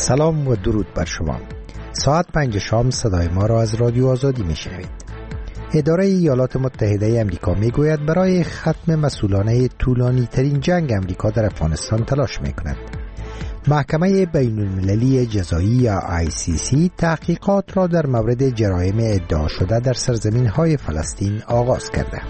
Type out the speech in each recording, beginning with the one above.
سلام و درود بر شما. ساعت 5 شام صدای ما را از رادیو آزادی میشنوید. اداره ایالات متحده امریکا میگوید برای ختم مسئولانه طولانی ترین جنگ امریکا در افغانستان تلاش میکند. محکمه بین المللی جزایی یا ICC تحقیقات را در مورد جرایم ادعا شده در سرزمین های فلسطین آغاز کرده.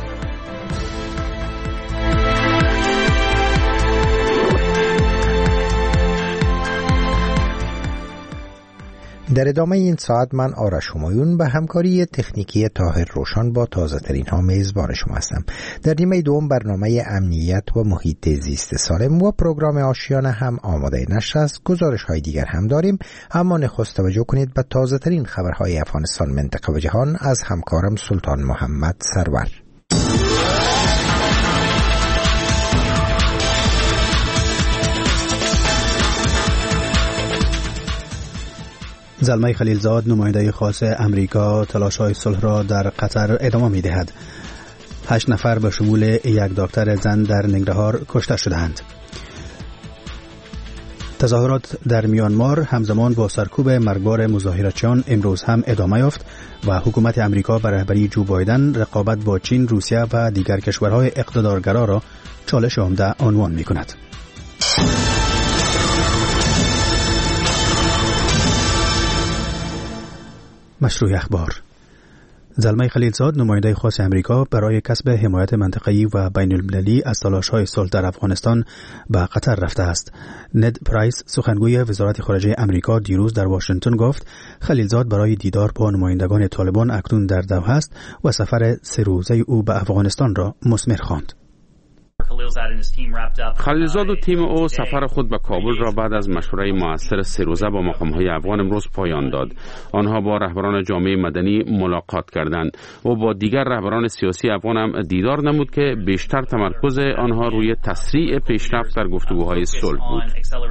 در ادامه این ساعت من آرش همایون به همکاری تکنیکی طاهر روشن با تازه ترین ها میزبان شما هستم. در نیمه دوم برنامه امنیت و محیط زیست سالم و پروگرام آشیانه هم آماده نشر است. گزارش های دیگر هم داریم، اما نخست توجه کنید به تازه ترین خبرهای افغانستان، منطقه و جهان از همکارم سلطان محمد سرور. زلمه خلیلزاد نماینده خاص امریکا تلاش‌های صلح را در قطر ادامه می‌دهد. 8 نفر به شمول یک دکتر زن در ننگرهار کشته شدند. تظاهرات در میانمار همزمان با سرکوب مرگبار مظاهراتچیان امروز هم ادامه یافت و حکومت امریکا به رهبری جو بایدن رقابت با چین، روسیه و دیگر کشورهای اقتدارگرا را چالش عمده عنوان می‌کند. مشروع اخبار. زلمه خلیلزاد نماینده خاص امریکا برای کسب حمایت منطقه‌ای و بین المللی از تلاش‌های صلح در افغانستان به قطر رفته است. ند پرایس سخنگوی وزارت خارجه امریکا دیروز در واشنگتن گفت خلیلزاد برای دیدار با نمایندگان طالبان اکنون در دوحه است و سفر 3 روزه او به افغانستان را مثمر خواند. خلیلزاد و تیم او سفر خود به کابل را بعد از مشوره مؤثر 3 روزه با مقام‌های افغان امروز پایان داد. آنها با رهبران جامعه مدنی ملاقات کردند و با دیگر رهبران سیاسی افغان هم دیدار نمود که بیشتر تمرکز آنها روی تسریع پیشرفت در گفتگوهای صلح بود.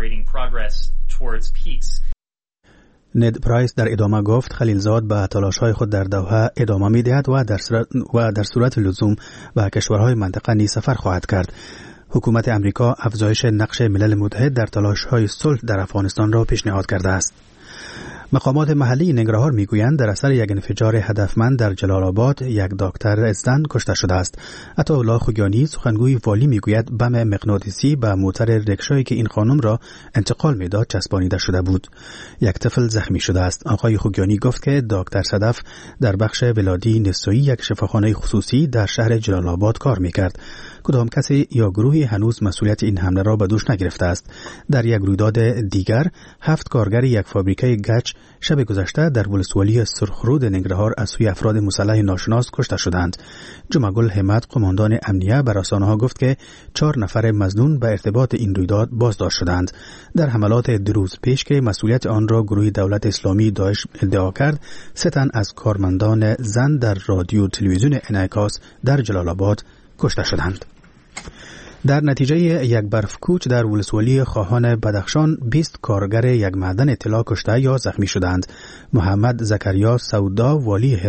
ند پرایس در ادامه گفت خلیلزاد به تلاش‌های خود در دوحه ادامه می‌دهد و در صورت لزوم به کشورهای منطقه نیز سفر خواهد کرد. حکومت امریکا افزایش نقش ملل متحد در تلاش‌های صلح در افغانستان را پیشنهاد کرده است. مقامات محلی ننگرهار میگویند در اثر یک انفجار هدفمند در جلال آباد یک دکتر زن کشته شده است. عطاالله خوگیانی سخنگوی والی میگوید بم مغناطیسی به موتر رکشایی که این خانم را انتقال میداد چسبانیده شده بود. یک طفل زخمی شده است. آقای خوگیانی گفت که دکتر صدف در بخش ولادی نسایی یک شفاخانه خصوصی در شهر جلال آباد کار میکرد. کدام کسی یا گروهی هنوز مسئولیت این حمله را به دوش نگرفته است. در یک رویداد دیگر 7 کارگر یک فابریکه گچ شب گذشته در ولسوالی سرخرود ننگرهار از سوی افراد مسلح ناشناس کشته شدند. جمعگل همت قماندان امنیه به رسانه‌ها گفت که 4 نفر مظنون به ارتباط این رویداد بازداشت شدند. در حملات 2 روز پیش که مسئولیت آن را گروه دولت اسلامی داعش ادعا کرد، 3 تن از کارمندان زن در رادیو تلویزیون انعکاس در جلال آباد کشته شدند. در نتیجه یک برفکوچ در ولسوالی خواهان بدخشان 20 کارگر یک معدن طلا کشته یا زخمی شدند. محمد زکریا سودا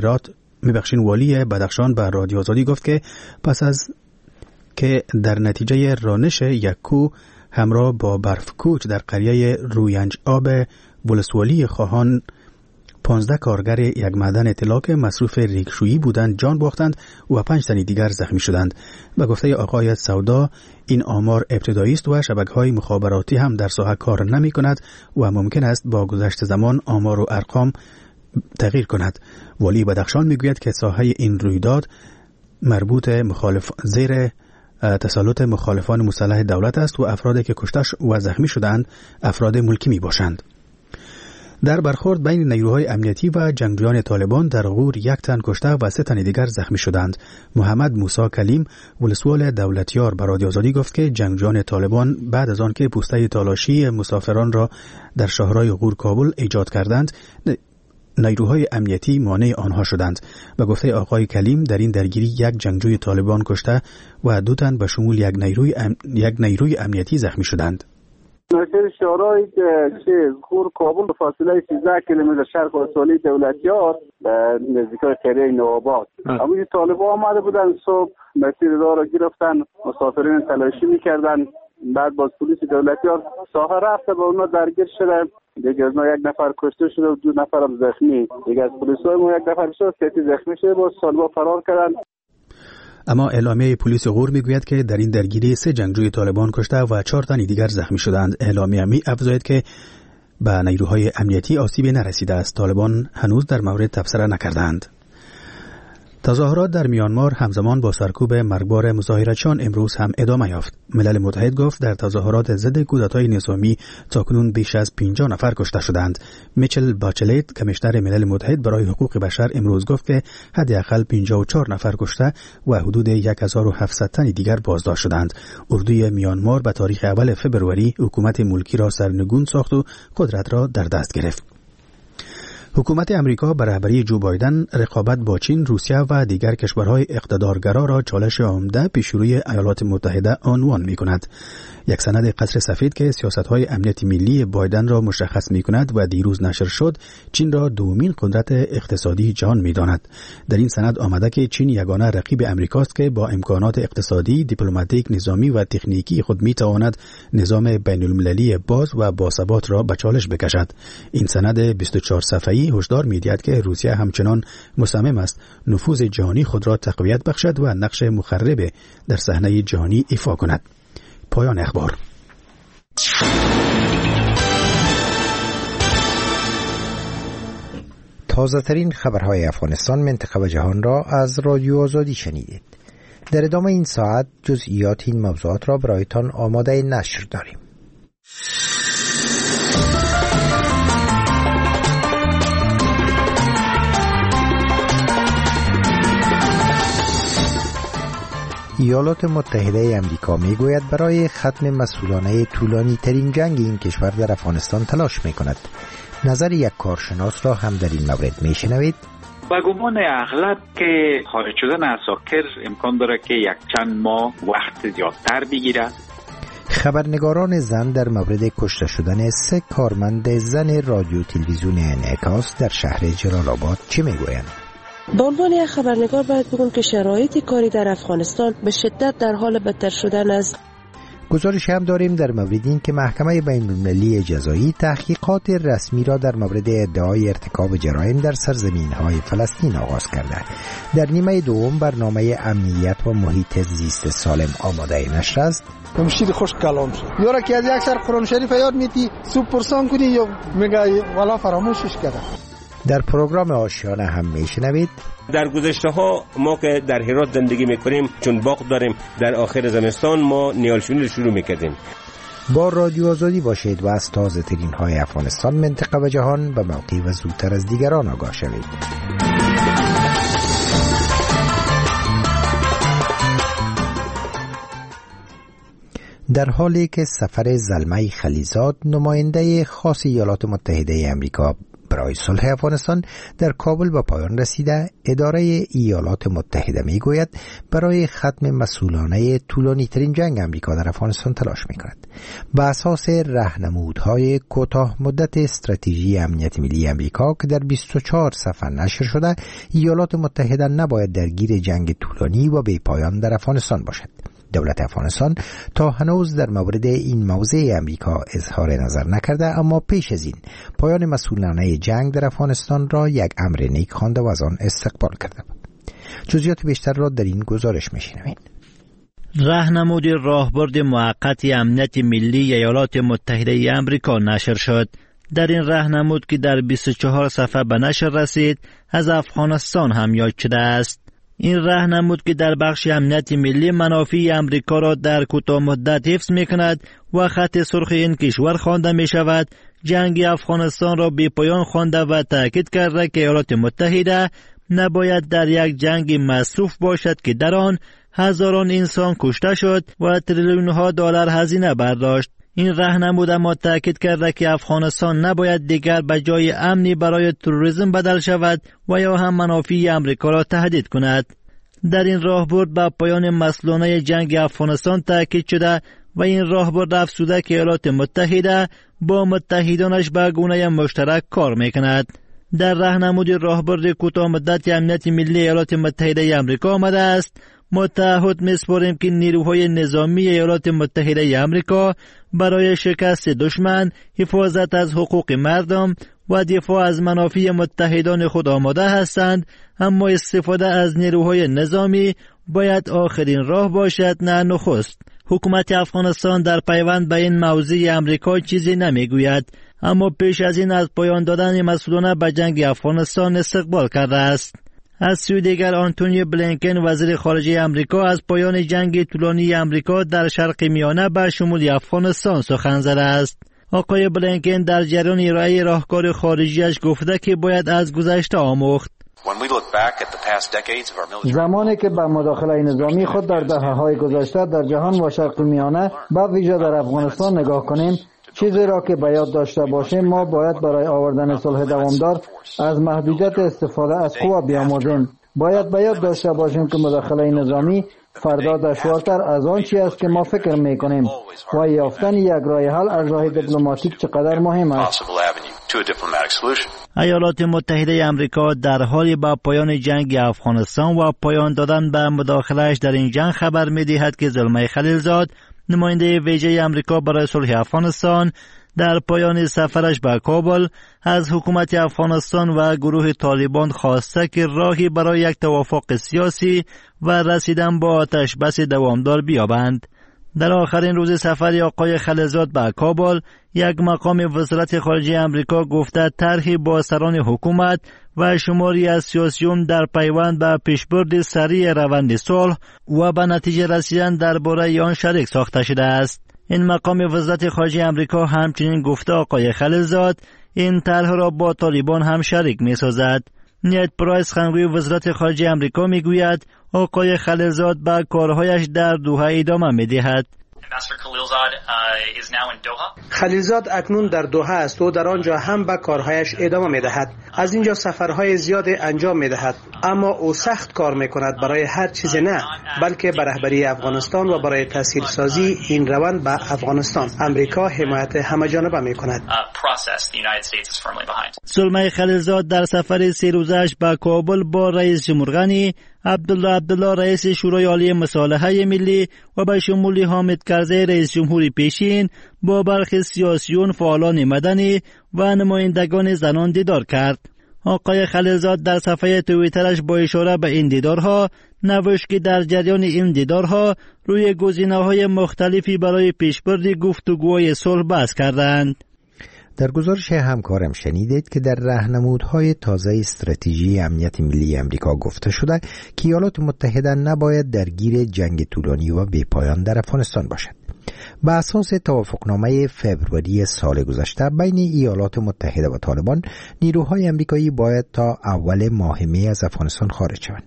والی بدخشان به رادیو آزادی گفت که پس از که در نتیجه رانش یک کوه همراه با برفکوچ در قریه روینج آب ولسوالی خواهان 15 کارگر یک معدن طلا که مصروف ریگشویی بودند جان باختند و 5 تن دیگر زخمی شدند. به گفته آقای سودا این آمار ابتدایی است و شبکه‌های مخابراتی هم در ساحه کار نمی‌کند و ممکن است با گذشت زمان آمار و ارقام تغییر کند. والی بدخشان میگوید که ساحه این رویداد مربوط زیر تسلط مخالفان مسلح دولت است و افرادی که کشته و زخمی شدند افراد ملکی میباشند. در برخورد بین نیروهای امنیتی و جنگجویان طالبان در غور 1 تن کشته و 3 تن دیگر زخمی شدند. محمد موسی کلیم ولسوال دولتیار به رادیو آزادی گفت که جنگجویان طالبان بعد از آن که پوسته تالاشی مسافران را در شهرهای غور کابل ایجاد کردند نیروهای امنیتی مانع آنها شدند. به گفته آقای کلیم در این درگیری 1 جنگجوی طالبان کشته و 2 تن به شمول یک نیروی امنیتی زخمی شدند. نشر شهرهایی که غور کابل به فاصله 13 کیلومتر شرق ولسوالی دولتیار به نزدیکی قریه نوآباد. همین طالبان آمده بودن صبح مسیر راه را گرفتن، مسافرین تلاشی می‌کردند بعد باز پلیس دولتیار ساحه رفته با اونا درگیر شده. دیگه از ما یک نفر کشته شده و 2 نفر هم زخمی. دیگه از پلیسای ما یک نفر شد که زخمی شده با سالبا فرار کردن. اما اعلامیه پلیس غور میگوید که در این درگیری 3 جنگجوی طالبان کشته و 4 تن دیگر زخمی شدند. اعلامیه می افزاید که به نیروهای امنیتی آسیبی نرسیده است. طالبان هنوز در مورد تبصره نکردند. تظاهرات در میانمار همزمان با سرکوب مرگبار مظاهرچیان امروز هم ادامه یافت. ملل متحد گفت در تظاهرات ضد کودتای نظامی تاکنون بیش از 50 نفر کشته شدند. میچل باچلت کمیشنر ملل متحد برای حقوق بشر امروز گفت که حداقل 54 نفر کشته و حدود 1700 تن دیگر بازداشت شدند. اردوی میانمار به تاریخ اول فبروری حکومت ملکی را سرنگون ساخت و قدرت را در دست گرفت. حکومت امریکا به رهبری جو بایدن رقابت با چین، روسیه و دیگر کشورهای اقتدارگرا را چالش عمده پیش روی ایالات متحده عنوان می‌کند. یک سند قصر سفید که سیاست‌های امنیت ملی بایدن را مشخص می‌کند و دیروز نشر شد، چین را دومین قدرت اقتصادی جهان می‌داند. در این سند آمده که چین یگانه رقیب امریکاست که با امکانات اقتصادی، دیپلماتیک، نظامی و تکنیکی خود می‌تواند نظام بین‌المللی باز و باثبات را به چالش بکشد. این سند 24 صفحه‌ای هشدار می‌دهد که روسیه همچنان مصمم است نفوذ جهانی خود را تقویت بخشد و نقش مخرب در صحنه جهانی ایفا کند. پایان اخبار. تازه ترین خبرهای افغانستان، منطقه و جهان را از رادیو آزادی شنیدید. در ادامه این ساعت جزئیات این موضوعات را برایتان آماده نشر داریم. ایالات متحده امریکا میگوید برای ختم مسئولانه طولانی ترین جنگ این کشور در افغانستان تلاش میکند. نظر یک کارشناس را هم در این مورد میشنوید. با گمان اغلب که خارج شدن عساکر امکان داره که یک چند ماه وقت زیادتر بگیره. خبرنگاران زن در مورد کشته شدن 3 کارمند زن رادیو تلویزیون انعکاس در شهر جلال آباد چه میگویند؟ به عنوان یک خبرنگار باید بگم که شرایط کاری در افغانستان به شدت در حال بدتر شدن است. گزارش هم داریم در مورد این که محکمه بین‌المللی جزایی تحقیقات رسمی را در مورد ادعای ارتکاب جرایم در سرزمین‌های فلسطین آغاز کرده. در نیمه دوم برنامه امنیت و محیط زیست سالم آماده نشر است. مشیر خوش کلام شد. یارا که از یک سر قرآن شریف یاد میتی سوپ پرسان کنی یا میگه والا فراموشش کرده. در پروگرام آشیانه هم میشنوید. در گذشته ها ما که در هرات زندگی میکنیم چون باغ داریم، در آخر زمستان ما نیالشونی رو شروع میکردیم. با رادیو آزادی باشید و از تازه ترین های افغانستان، منطقه و جهان به موقع و زودتر از دیگران آگاه شوید. در حالی که سفر زلمه خلیزاد، نماینده خاص ایالات متحده امریکا برای صلح افغانستان در کابل به پایان رسیده، اداره ایالات متحده میگوید برای ختم مسئولانه طولانی ترین جنگ امریکا در افغانستان تلاش میکند. بر اساس راهنمودهای کوتاه مدت استراتژی امنیت ملی امریکا که در 24 صفحه نشر شده، ایالات متحده نباید درگیر جنگ طولانی و بی پایان در افغانستان باشد. دولت افغانستان تا هنوز در مورد این موضع امریکا اظهار نظر نکرده، اما پیش از این پایان مسئولانه جنگ در افغانستان را یک امر نیک خوانده و از آن استقبال کرده. جزئیات بیشتر را در این گزارش می‌شنوید. راهنمود راهبرد موقت امنیت ملی ایالات متحده آمریکا نشر شد. در این راهنمود که در 24 صفحه به نشر رسید، از افغانستان هم یاد شده است. این راهنمود که در بخش امنیت ملی منافع امریکا را در کوتاه مدت حفظ می‌کند و خط سرخ این کشور خوانده می‌شود، جنگ افغانستان را بی پایان خوانده و تاکید کرده که ایالات متحده نباید در یک جنگ مصروف باشد که در آن هزاران انسان کشته شد و تریلیون‌ها دلار هزینه برداشت. این راهنمود اما تاکید کرده که افغانستان نباید دیگر به جای امنی برای تروریسم بدل شود و یا هم منافع امریکا را تهدید کند. در این راهبرد به پایان مسئولانه جنگ افغانستان تاکید شده و این راهبرد افزوده که ایالات متحده با متحدانش به گونه مشترک کار میکند. در راهنمود راهبرد کوتاه مدت امنیت ملی ایالات متحده آمریکا آمده است ما تعهد می‌سپاریم که نیروهای نظامی ایالات متحده آمریکا برای شکست دشمن، حفاظت از حقوق مردم و دفاع از منافع متحدان خود آماده هستند، اما استفاده از نیروهای نظامی باید آخرین راه باشد نه نخست. حکومت افغانستان در پیوند به این موضوع امریکا چیزی نمیگوید، اما پیش از این از پایان دادن مسئولانه به جنگ افغانستان استقبال کرده است. از سوی دیگر آنتونی بلینکن وزیر خارجه امریکا از پایان جنگ طولانی امریکا در شرق میانه به شمول افغانستان سخن زده است. آقای بلینکن در جریان ارائه راهکار خارجیش گفته که باید از گذشته آموخت. زمانی که به مداخله نظامی خود در دهه‌های گذشته در جهان و شرق میانه به ویژه در افغانستان نگاه کنیم، چیزی را که به یاد داشته باشیم ما باید برای آوردن صلح دوامدار از محدودیت استفاده از قوا بیاموزیم. باید به یاد داشته باشیم که مداخله نظامی فردا دشوارتر از آن چیزی است که ما فکر می‌کنیم و یافتن یک راه حل از راه دیپلماتیک چقدر مهم است. ایالات متحده آمریکا در حال با پایان جنگ افغانستان و پایان دادن به مداخله‌اش در این جنگ خبر می‌دهد که زلمه خلیلزاد، نماینده ویژه آمریکا برای صلح افغانستان، در پایان سفرش به کابل از حکومت افغانستان و گروه طالبان خواسته که راهی برای یک توافق سیاسی و رسیدن با آتش بس دوامدار بیابند. در آخرین روز سفر آقای خلیلزاد به کابل، یک مقام وزارت خارجه آمریکا گفته طرحی با سران حکومت و شماری از سیاسیون در پیوند به پیشبرد سریع روند صلح و به نتیجه رسیدن درباره آن شریک ساخته شده است. این مقام وزارت خارجه آمریکا همچنین گفته آقای خلیلزاد این طرح را با طالبان هم شریک می سازد. نید پرایس خنگوی وزارت خارجه آمریکا می گوید آقای خلیلزاد به کارهایش در دوحه ادامه می دهد. خلیلزاد اکنون در دوحه است و در آنجا هم به کارهایش ادامه می دهد. از اینجا سفرهای زیاد انجام می دهد، اما او سخت کار می کند برای هر چیز نه، بلکه به رهبری افغانستان و برای تسهیل سازی این روند به افغانستان. امریکا حمایت همه جانبه می کند. زلمه خلیلزاد در سفر 3 روزش به کابل با رئیس جمهور غنی، عبدالله رئیس شورای عالی مصالحه ملی و به شمول حامد کرزی رئیس جمهوری پیشین با برخی سیاسیون، فعالان مدنی و نمایندگان زنان دیدار کرد. آقای خلیلزاد در صفحه توییترش با اشاره به این دیدارها نوشت که در جریان این دیدارها روی گزینه‌های مختلفی برای پیشبرد گفتگوهای صلح بحث کردند. در گزارش همکارم شنیدید که در راهنمودهای تازه استراتژی امنیت ملی امریکا گفته شده که ایالات متحده نباید درگیر جنگ طولانی و بی‌پایان در افغانستان باشد. بر اساس توافقنامه فوریه سال گذشته بین ایالات متحده و طالبان، نیروهای امریکایی باید تا اول ماه می از افغانستان خارج شوند.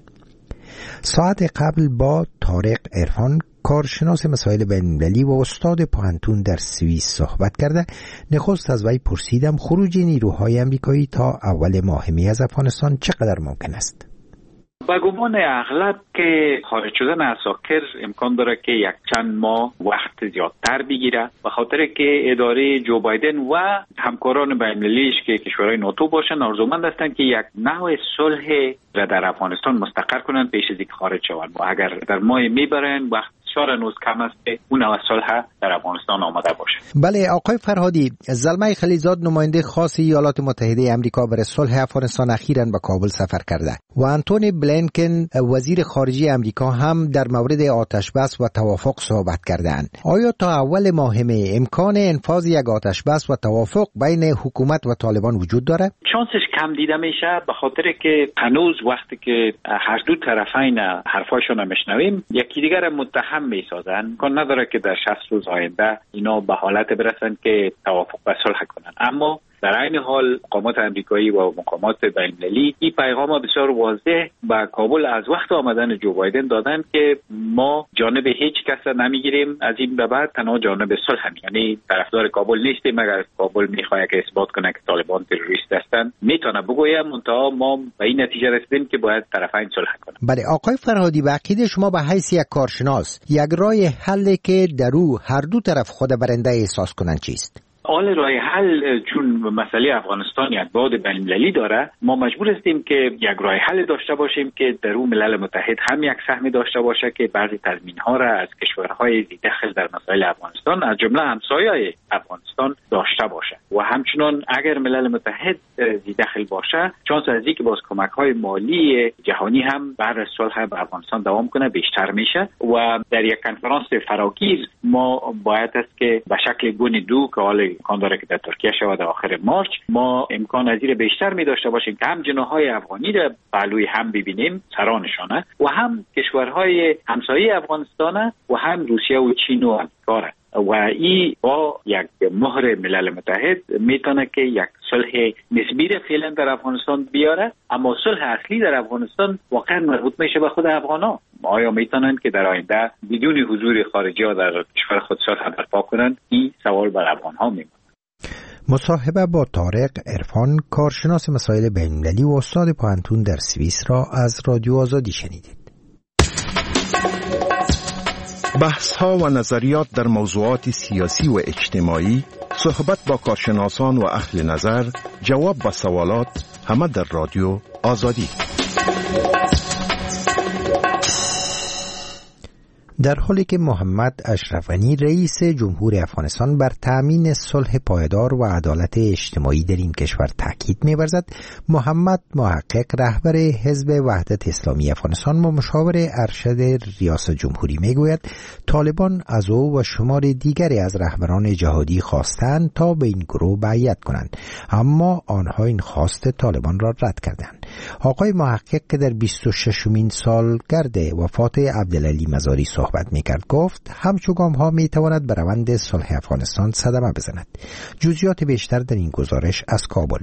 ساعت قبل با طارق عرفان، کارشناس مسائل بین‌المللی و استاد پوهنتون در سوئیس صحبت کرده. نخست از وی پرسیدم خروج نیروهای امریکایی تا اول ماه می از افغانستان چقدر ممکن است؟ با گمان اغلب که خارج شدن عساکر امکان داره که یک چند ماه وقت زیادتر بگیره، به خاطر که اداره جو بایدن و همکاران بین‌المللیش که کشورهای ناتو باشن آرزومند هستند که یک نوع صلح را در افغانستان مستقر کنند پیش از اینکه خارج شوند. و اگر در ماه می برن وقت هنوز کم است که اون نوع صلح در افغانستان آماده باشه. بله آقای فرهادی، زلمه خلیلزاد نماینده خاص ایالات متحده آمریکا برای صلح افغانستان اخیراً به کابل سفر کرده و آنتونی بلینکن وزیر خارجه آمریکا هم در مورد آتش بس و توافق صحبت کردند. آیا تا اول ماه می امکان انفاذ یک آتش بس و توافق بین حکومت و طالبان وجود داره؟ شانسش کم دیده میشه، به خاطر که هنوز وقتی که هر دو طرفین حرفاشون میشنویم یکی دیگر متهم میسازن، امکان نداره که در 60 روز آینده اینا به حالت برسن که توافق و صلح کنن. اما در عین حال مقامات امریکایی و مقامات بین‌المللی این پیغام بسیار واضح به کابل از وقت آمدن جو بایدن دادن که ما جانب هیچ کس نمیگیریم، از این به بعد تنها جانب صلح، یعنی طرفدار کابل نیستیم. اگر کابل میخواد که اثبات کنه که طالبان تروریست هستن میتونه بگوید، منتها ما به این نتیجه رسیدیم که باید طرفین صلح کنن. بله آقای فرهادی، به عقیده شما به حیث یک کارشناس یک راه حلی که در او هر دو طرف خود برنده احساس کنن چیست؟ حال راه حل چون مسئله افغانستان یک بعد بین‌المللی داره، ما مجبور هستیم که یک راه حل داشته باشیم که در اون ملل متحد هم یک سهمی داشته باشه که بعضی تضمین‌ها را از کشورهای دخل در مسائل افغانستان از جمله همسایه‌های افغانستان داشته باشه و همچنان اگر ملل متحد دخل باشه چانس از اینکه باز کمک‌های مالی جهانی هم بر صلح به افغانستان دوام کنه بیشتر میشه و در یک کنفرانس فراگیر ما باید است که به شکل گون دو که حال امکان داره که در ترکیه شود آخر مارچ ما امکان از این بیشتر می داشته باشیم که هم جناح‌های افغانی را پهلوی هم ببینیم سرانشانه و هم کشورهای همسایه افغانستان و هم روسیه و چین و امریکا و این با یک مهر ملل متحد میتونه که یک صلح نسبی را فعلا در افغانستان بیاره، اما صلح اصلی در افغانستان واقعا مربوط میشه به خود افغانا. آیا میتونن که در آینده بدون حضور خارجی ها در کشور خود صلح برپا کنن؟ این سوال بر افغانها میمونه. مصاحبه با طارق عرفان، کارشناس مسائل بین‌المللی و استاد پانتون در سوئیس را از رادیو آزادی شنیدید. بحث‌ها و نظریات در موضوعات سیاسی و اجتماعی، صحبت با کارشناسان و اهل نظر، جواب به سوالات، همه در رادیو آزادی. در حالی که محمد اشرف غنی رئیس جمهور افغانستان بر تأمین صلح پایدار و عدالت اجتماعی در این کشور تاکید می‌ورزد، محمد محقق رهبر حزب وحدت اسلامی افغانستان و مشاور ارشد ریاست جمهوری میگوید طالبان از او و شمار دیگری از رهبران جهادی خواستند تا به این گروه بیعت کنند، اما آنها این خواست طالبان را رد کردند. آقای محقق که در 26مین سالگرد وفات عبدالعلی مزاری صحبت میکرد گفت همچو گام ها میتواند به روند صلح افغانستان صدمه بزند. جزئیات بیشتر در این گزارش از کابل.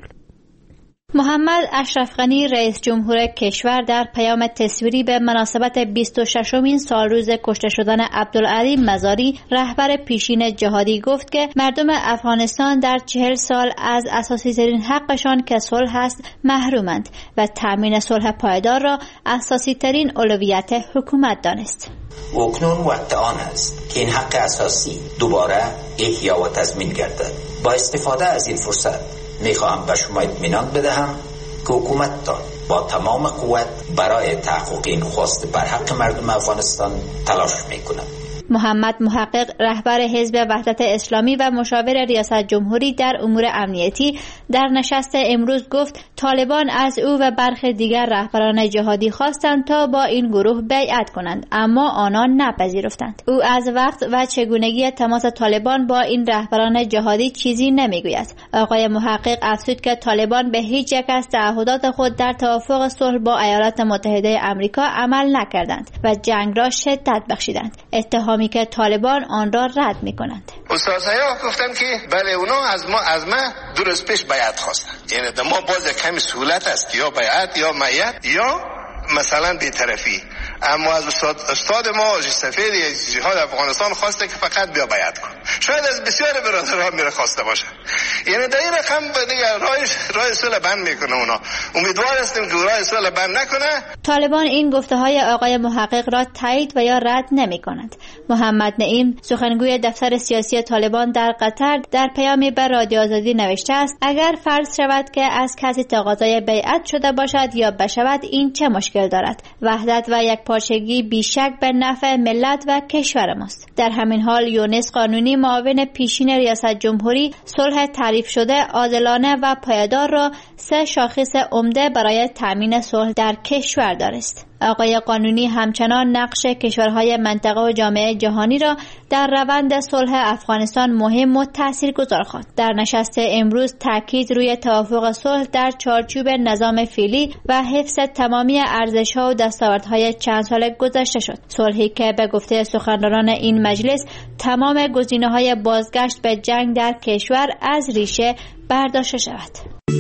محمد اشرف غنی رئیس جمهور کشور در پیام تصویری به مناسبت 26مین سالروز کشته شدن عبدالعلی مزاری رهبر پیشین جهادی گفت که مردم افغانستان در 40 سال از اساسی ترین حقشان که صلح است محرومند و تامین صلح پایدار را اساسی ترین اولویت حکومت دانست. و اکنون وقت آن است که این حق اساسی دوباره احیا و تضمین گردد. با استفاده از این فرصت میخواهم به شما اطمینان بدهم که حکومتتان با تمام قوت برای تحقق این خواست بر حق مردم افغانستان تلاش میکند. محمد محقق رهبر حزب وحدت اسلامی و مشاور ریاست جمهوری در امور امنیتی در نشست امروز گفت طالبان از او و برخی دیگر رهبران جهادی خواستند تا با این گروه بیعت کنند، اما آنان نپذیرفتند. او از وقت و چگونگی تماس طالبان با این رهبران جهادی چیزی نمیگوید. آقای محقق افزود که طالبان به هیچ یک از تعهدات خود در توافق صلح با ایالات متحده آمریکا عمل نکردند و جنگ را شدت بخشیدند. اتهام که طالبان آن را رد می‌کنند. استادها گفتن که بله اونا از ما درست پیش بیعت خواستن، یعنی ما باز کمی سهولت است که یا بیعت یا معیت یا مثلا بی‌طرفی، اما از استاد ما سفیر جهاد افغانستان خواسته که فقط بیا بیعت کن. شاید از بسیار برادرها میره خواسته باشه، یعنی در این رقم دیگه راه صلح بند میکنه. اونا امیدوار هستیم که راه صلح بند نکنه. طالبان این گفته‌های آقای محقق را تایید و یا رد نمی‌کنند. محمد نعیم سخنگوی دفتر سیاسی طالبان در قطر در پیامی به رادیو آزادی نوشته است اگر فرض شود که از کسی تقاضای بیعت شده باشد یا بشود این چه مشکل دارد؟ وحدت و یک پارچگی بیشک به نفع ملت و کشور ماست. در همین حال یونس قانونی معاون پیشین ریاست جمهوری صلح تعریف شده عادلانه و پایدار را 3 شاخص عمده برای تامین صلح در کشور دانست. آقای قانونی همچنان نقش کشورهای منطقه و جامعه جهانی را در روند صلح افغانستان مهم و تاثیرگذار خواند. در نشست امروز تاکید روی توافق صلح در چارچوب نظام فعلی و حفظ تمامی ارزش‌ها و دستاوردهای چند سال گذشته شد. صلحی که به گفته سخنرانان این مجلس تمام گزینه‌های بازگشت به جنگ در کشور از ریشه برداشته شود.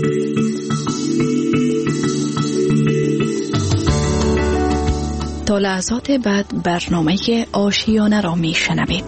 تا لحظات بعد برنامه آشیانه را می شنوید.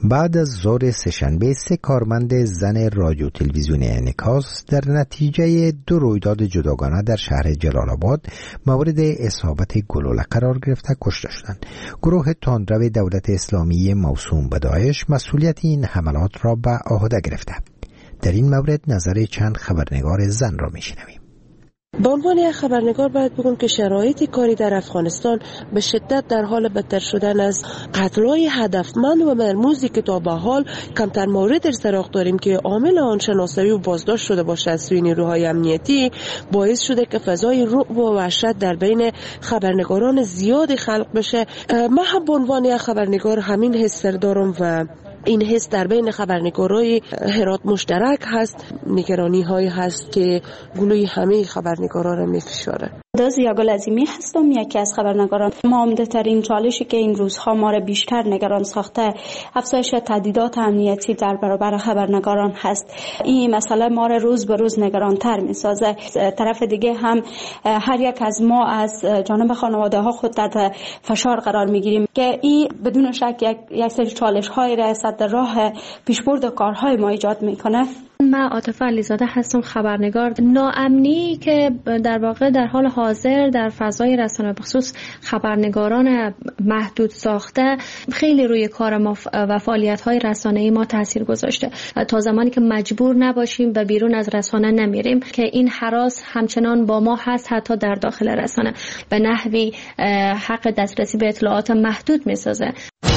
بعد از ظهر سه‌شنبه 3 کارمند زن رادیو تلویزیون انعکاس در نتیجه 2 رویداد جداگانه در شهر جلال آباد مورد اصابت گلوله قرار گرفته کشته شدند. گروه تندرو دولت اسلامی موسوم به داعش مسئولیت این حملات را به عهده گرفته. در این مورد نظر چند خبرنگار زن را میشنویم. به عنوان یک خبرنگار باید بگم که شرایط کاری در افغانستان به شدت در حال بدتر شدن از قتل‌های هدفمند و مرموزی که تا به حال کمتر مورد در سراغ داریم که عامل آن شناسایی و بازداشت شده باشه از سوی نیروهای امنیتی باعث شده که فضای رعب و وحشت در بین خبرنگاران زیادی خلق بشه. من هم به عنوان یک خبرنگار همین حس دارم و این حس در بین خبرنگارای هرات مشترک هست. نگرانی های هست که گلوی همه خبرنگاران را میفشاره. زیاگل عظیمی هستم، یکی از خبرنگاران. عمده ترین چالشی که این روزها ما را بیشتر نگران ساخته افزایش تهدیدات امنیتی در برابر خبرنگاران هست. این مسئله ما را روز به روز نگران تر می سازه. طرف دیگه هم هر یک از ما از جانب خانواده ها خود تحت فشار قرار می گیریم که این بدون شک یک سری چالش های را در راه پیشبرد کارهای ما ایجاد میکنه. من عاطفه علیزاده هستم، خبرنگار. ناامنی که در واقع در حال حاضر در فضای رسانه بخصوص خبرنگاران محدود ساخته خیلی روی کار ما و فعالیت‌های رسانه‌ای ما تاثیر گذاشته. تا زمانی که مجبور نباشیم و بیرون از رسانه نمیریم که این هراس همچنان با ما هست، حتی در داخل رسانه به نحوی حق دسترسی به اطلاعات محدود می‌سازه.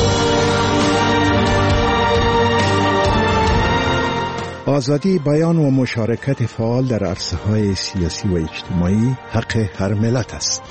آزادی بیان و مشارکت فعال در عرصه‌های سیاسی و اجتماعی حق هر ملت است.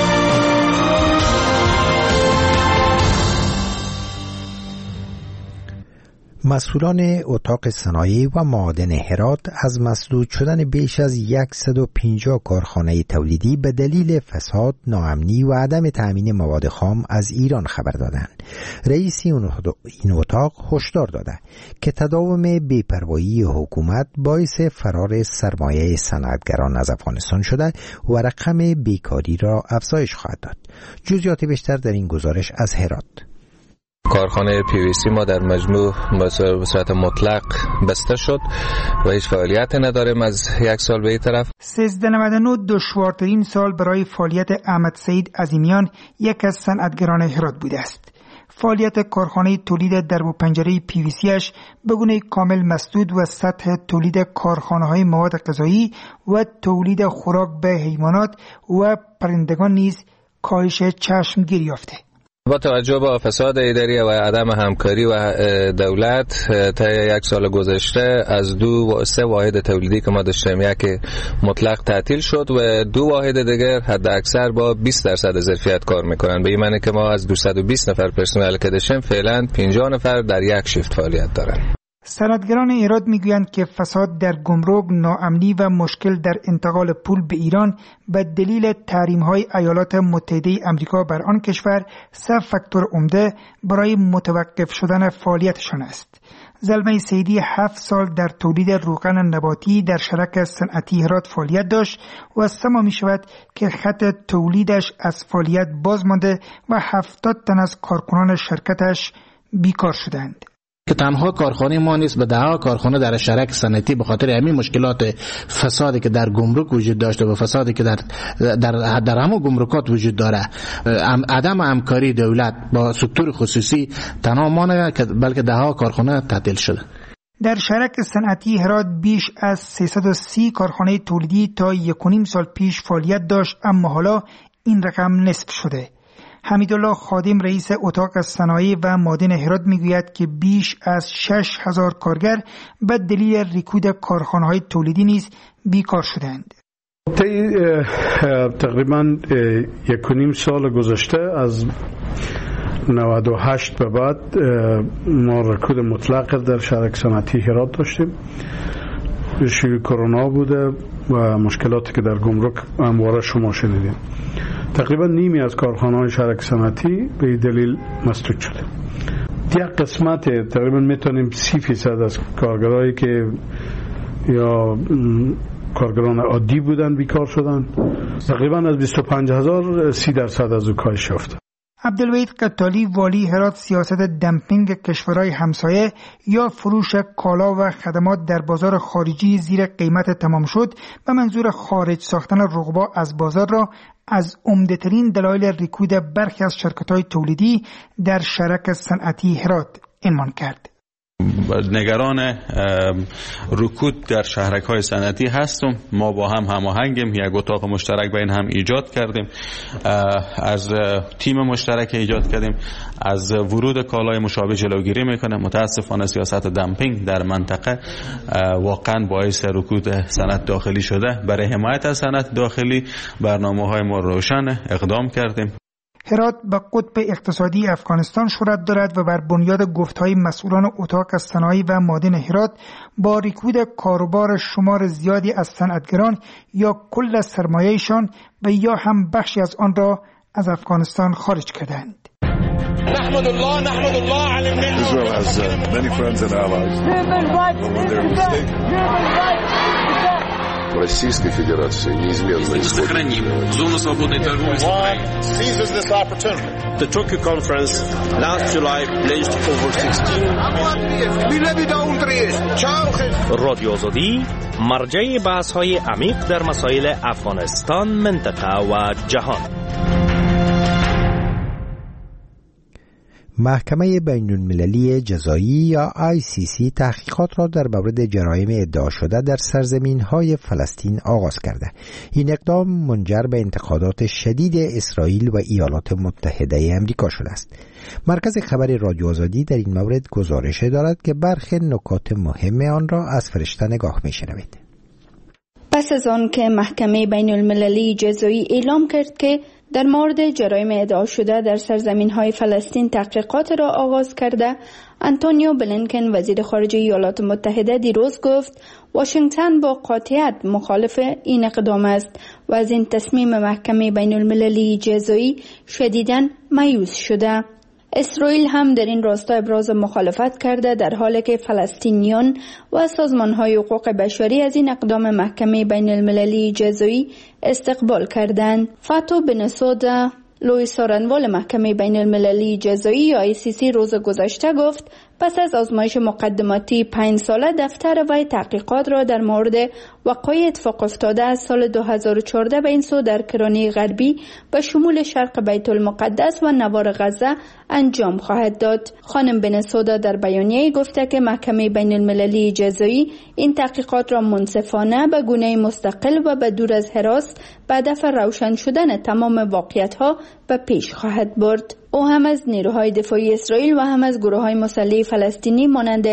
مسئولان اتاق صنایع و معادن هرات از مسدود شدن بیش از 150 کارخانه تولیدی به دلیل فساد، ناامنی و عدم تأمین مواد خام از ایران خبر دادند. رئیس این اتاق هشدار داده که تداوم بی‌پروایی حکومت باعث فرار سرمایه صنعتگران از افغانستان شده و رقم بیکاری را افزایش خواهد داد. جزئیات بیشتر در این گزارش از هرات. کارخانه PVC ما در مجموع به صورت مطلق بسته شد و هیچ فعالیت نداریم از یک سال به این طرف. 1399 دشوارترین سال برای فعالیت احمد سعید عظیمیان، یک از صنعتگران هرات بوده است. فعالیت کارخانه تولید درب و پنجره PVCش به گونه کامل مسدود و سطح تولید کارخانه‌های مواد غذایی و تولید خوراک به حیوانات و پرندگان نیز کاهش چشمگیر یافته. با توجه به فساد اداری و عدم همکاری و دولت تا یک سال گذشته از 3 واحد تولیدی که ما داشتیم، یک مطلق تعطیل شد و 2 واحد دیگر حد اکثر با 20% ظرفیت کار میکنن. به این معنی که ما از 220 نفر پرسنل که داشتیم فعلا 50 نفر در یک شیفت فعالیت دارن. صنعتگران هرات میگویند که فساد در گمرک، ناامنی و مشکل در انتقال پول به ایران به دلیل تحریم‌های ایالات متحده آمریکا بر آن کشور 3 فاکتور عمده برای متوقف شدن فعالیتشان است. زلمه سیدی 7 سال در تولید روغن نباتی در شرکت صنعتی هرات فعالیت داشت و از سما می شود که خط تولیدش از فعالیت باز مانده و 70 تن از کارکنان شرکتش بیکار شدند. که تنها کارخانه ما نیست، به دهها کارخانه در شرکت صنعتی به خاطر همین مشکلات فسادی که در گمرک وجود داشته و فسادی که در همه گمرکات وجود داره، عدم همکاری دولت با سکتور خصوصی تنها ما نه که بلکه دهها کارخانه تعطیل شده. در شرکت صنعتی هرات بیش از 330 کارخانه تولیدی تا 1.5 سال پیش فعالیت داشت، اما حالا این رقم نصف شده. حمیدالله خادم رئیس اتاق صنایع و معادن هرات میگوید که بیش از 6,000 کارگر به دلیل رکود کارخانه‌های تولیدی نیز بیکار شدند. تقریبا 1.5 سال گذشته از 98 به بعد ما رکود مطلق در شرکت صنعتی هرات داشتیم. شیوع کرونا بوده و مشکلاتی که در گمرک همواره شما شنیدیم. تقریبا نیمی از کارخانه‌های شرکت صنعتی به دلیل مسدود شده. یک قسمت تقریبا میتونیم 30% از کارگرایی که یا کارگران عادی بودن بیکار شدن. تقریبا از 25,000 30% از او کاهش یافته. عبدالوحید قتالی والی هرات سیاست دمپینگ کشورهای همسایه یا فروش کالا و خدمات در بازار خارجی زیر قیمت تمام شد و منظور خارج ساختن رقبا از بازار را از عمده‌ترین دلایل رکود برخی از شرکت‌های تولیدی در شرک صنعتی هرات عنوان کرد. نگران رکود در شهرک‌های صنعتی هستم. ما با هم هماهنگیم، یک اتاق مشترک بین هم ایجاد کردیم، از تیم مشترک ایجاد کردیم، از ورود کالای مشابه جلوگیری میکنه. متاسفانه سیاست دمپینگ در منطقه واقعا باعث رکود صنعت داخلی شده. برای حمایت از صنعت داخلی برنامه‌های ما روشن اقدام کردیم. هرات به قطب اقتصادی افغانستان شهرت دارد و بر بنیاد گفتهای مسئولان اتاق صنایع و معادن هرات با رکود کاروبار شمار زیادی از صنعتگران یا کل سرمایه‌شان و یا هم بخشی از آن را از افغانستان خارج کردند. نحمد الله علی الملت. Israel has many friends and allies. Российской Федерации неизменно сохраним зону свободной торговли с Украиной. Seizes this opportunity. The Tokyo conference last July pledged over 16 رادیو آزادی مرجع بحث‌های عمیق در مسائل افغانستان، منطقه و جهان. محکمه بین‌المللی جزایی یا ICC تحقیقات را در مورد جرایم ادعا شده در سرزمین‌های فلسطین آغاز کرده. این اقدام منجر به انتقادات شدید اسرائیل و ایالات متحده آمریکا شده است. مرکز خبر رادیو آزادی در این مورد گزارش دارد که برخی نکات مهم آن را از فرشته نگاه می‌شنوید. پس از آن که محکمه بین‌المللی جزایی اعلام کرد که در مورد جرایم ادعا شده در سرزمین‌های فلسطین تحقیقات را آغاز کرده، آنتونیو بلینکن وزیر خارجه ایالات متحده دیروز گفت واشنگتن با قاطعیت مخالف این اقدام است و از این تصمیم محکمه بین‌المللی جزایی شدیداً مایوس شده. اسرائیل هم در این راستا ابراز مخالفت کرده، در حالی که فلسطینیان و سازمان‌های حقوق بشری از این اقدام محکمه بین‌المللی جزایی استقبال کردند. فاتو بنسودا لوی سارنوال محکمه بین‌المللی جزایی یا ICC روز گذشته گفت پس از آزمایش مقدماتی 5 ساله دفتر وی تحقیقات را در مورد وقایع اتفاق افتاده از سال 2014 به این سو در کرانه غربی به شمول شرق بیت المقدس و نوار غزه انجام خواهد داد. خانم بنسودا در بیانیه‌ای گفته که محکمه بین‌المللی جزایی این تحقیقات را منصفانه به گونه مستقل و به دور از حراس به هدف روشن شدن تمام واقعیت‌ها به پیش خواهد برد. او هم از نیروهای دفاعی اسرائیل و هم از گروه‌های مسلح فلسطینی مانند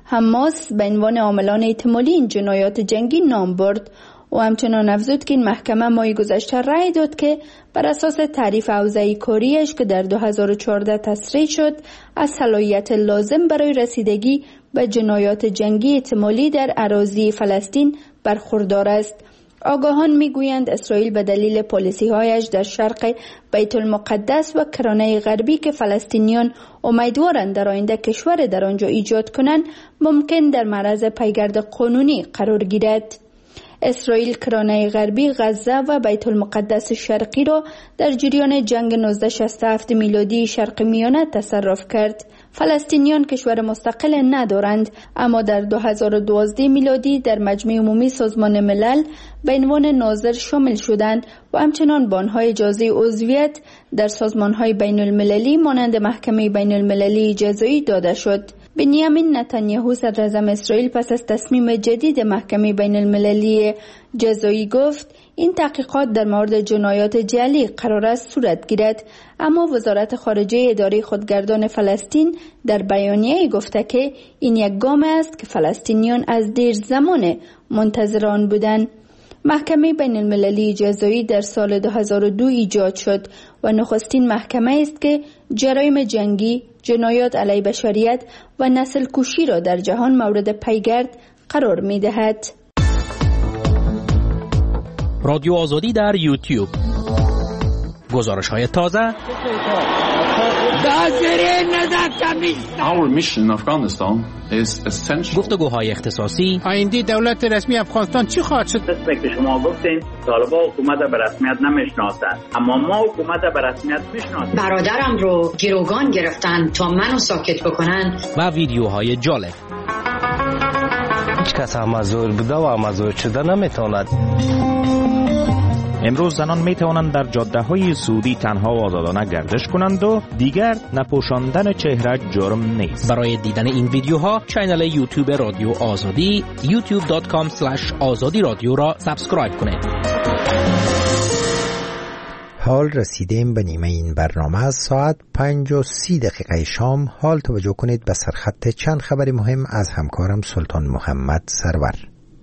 حماس به عنوان عاملان احتمالی این جنایات جنگی نام برد. او همچنان افزود که این محکمه ماه گذشته رأی داد که بر اساس تعریف حوزه کاریش که در 2014 تصریح شد از صلاحیت لازم برای رسیدگی به جنایات جنگی احتمالی در اراضی فلسطین برخوردار است. آگاهان میگویند اسرائیل به دلیل پالیسی‌هایش در شرق بیت المقدس و کرانه غربی که فلسطینیان امیدوارند در آینده کشور در آنجا ایجاد کنند ممکن در معرض پیگرد قانونی قرار گیرد. اسرائیل کرانه غربی، غزه و بیت المقدس شرقی را در جریان جنگ 1967 میلادی شرق میانه تصرف کرد. فلسطینیان کشور مستقل ندارند، اما در 2012 میلادی در مجمع عمومی سازمان ملل به عنوان ناظر شامل شدند و همچنان به آنها اجازه عضویت در سازمان‌های بین‌المللی مانند محکمه بین‌المللی جزایی داده شد. بنیامین نتانیاهو صدراعظم اسرائیل پس از تصمیم جدید محکمه بین‌المللی جزایی گفت این تحقیقات در مورد جنایات جعلی قرار است صورت گیرد، اما وزارت خارجه اداره خودگردان فلسطین در بیانیه‌ای گفته که این یک گام است که فلسطینیان از دیر زمان منتظر آن بودند. محکمه بین‌المللی جزایی در سال 2002 ایجاد شد و نخستین محکمه است که جرایم جنگی، جنایات علیه بشریت و نسل کشی را در جهان مورد پیگرد قرار می دهد. رادیو آزادی در یوتیوب، گزارش های تازه، گفتگوهای اختصاصی آینده دولت رسمی افغانستان چی خواهد شد؟ مثل که شما گفتین طالبان حکومت به رسمیت نمیشناسند، اما ما حکومت به رسمیت میشناسیم. برادرم رو گروگان گرفتن تا منو ساکت بکنن. و ویدیوهای جالب. هیچ کس مزور بوده و مزور شده نمیتواند. امروز زنان می توانند در جاده‌های سعودی تنها و آزادانه گردش کنند و دیگر نپوشاندن چهره جرم نیست. برای دیدن این ویدیوها کانال یوتیوب رادیو آزادی youtube.com/azadi رادیو را سابسکرایب کنید. حال رسیدیم به نیمه این برنامه. از ساعت 5:30 شام حال توجه کنید به سرخط چند خبر مهم از همکارم سلطان محمد سرور.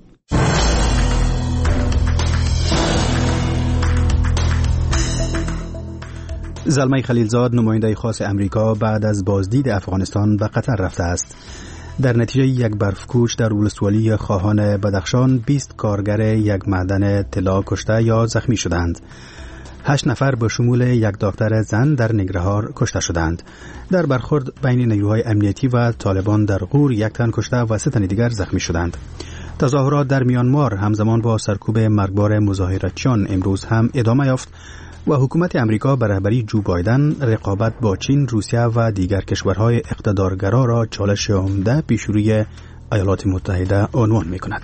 زلمه خلیلزاد نماینده خاص امریکا بعد از بازدید افغانستان به قطر رفته است. در نتیجه یک برفکوش در ولسوالی خواهان بدخشان 20 کارگر یک معدن طلا کشته یا زخمی شدند. 8 نفر به شمول یک دکتر زن در ننگرهار کشته شدند. در برخورد بین نیروهای امنیتی و طالبان در غور 1 تن کشته و 3 تن دیگر زخمی شدند. تظاهرات در میانمار همزمان با سرکوب مرگبار مظاهراتچیان امروز هم ادامه یافت و حکومت امریکا به رهبری جو بایدن رقابت با چین، روسیه و دیگر کشورهای اقتدارگرا را چالش عمده پیش روی ایالات متحده عنوان می‌کند.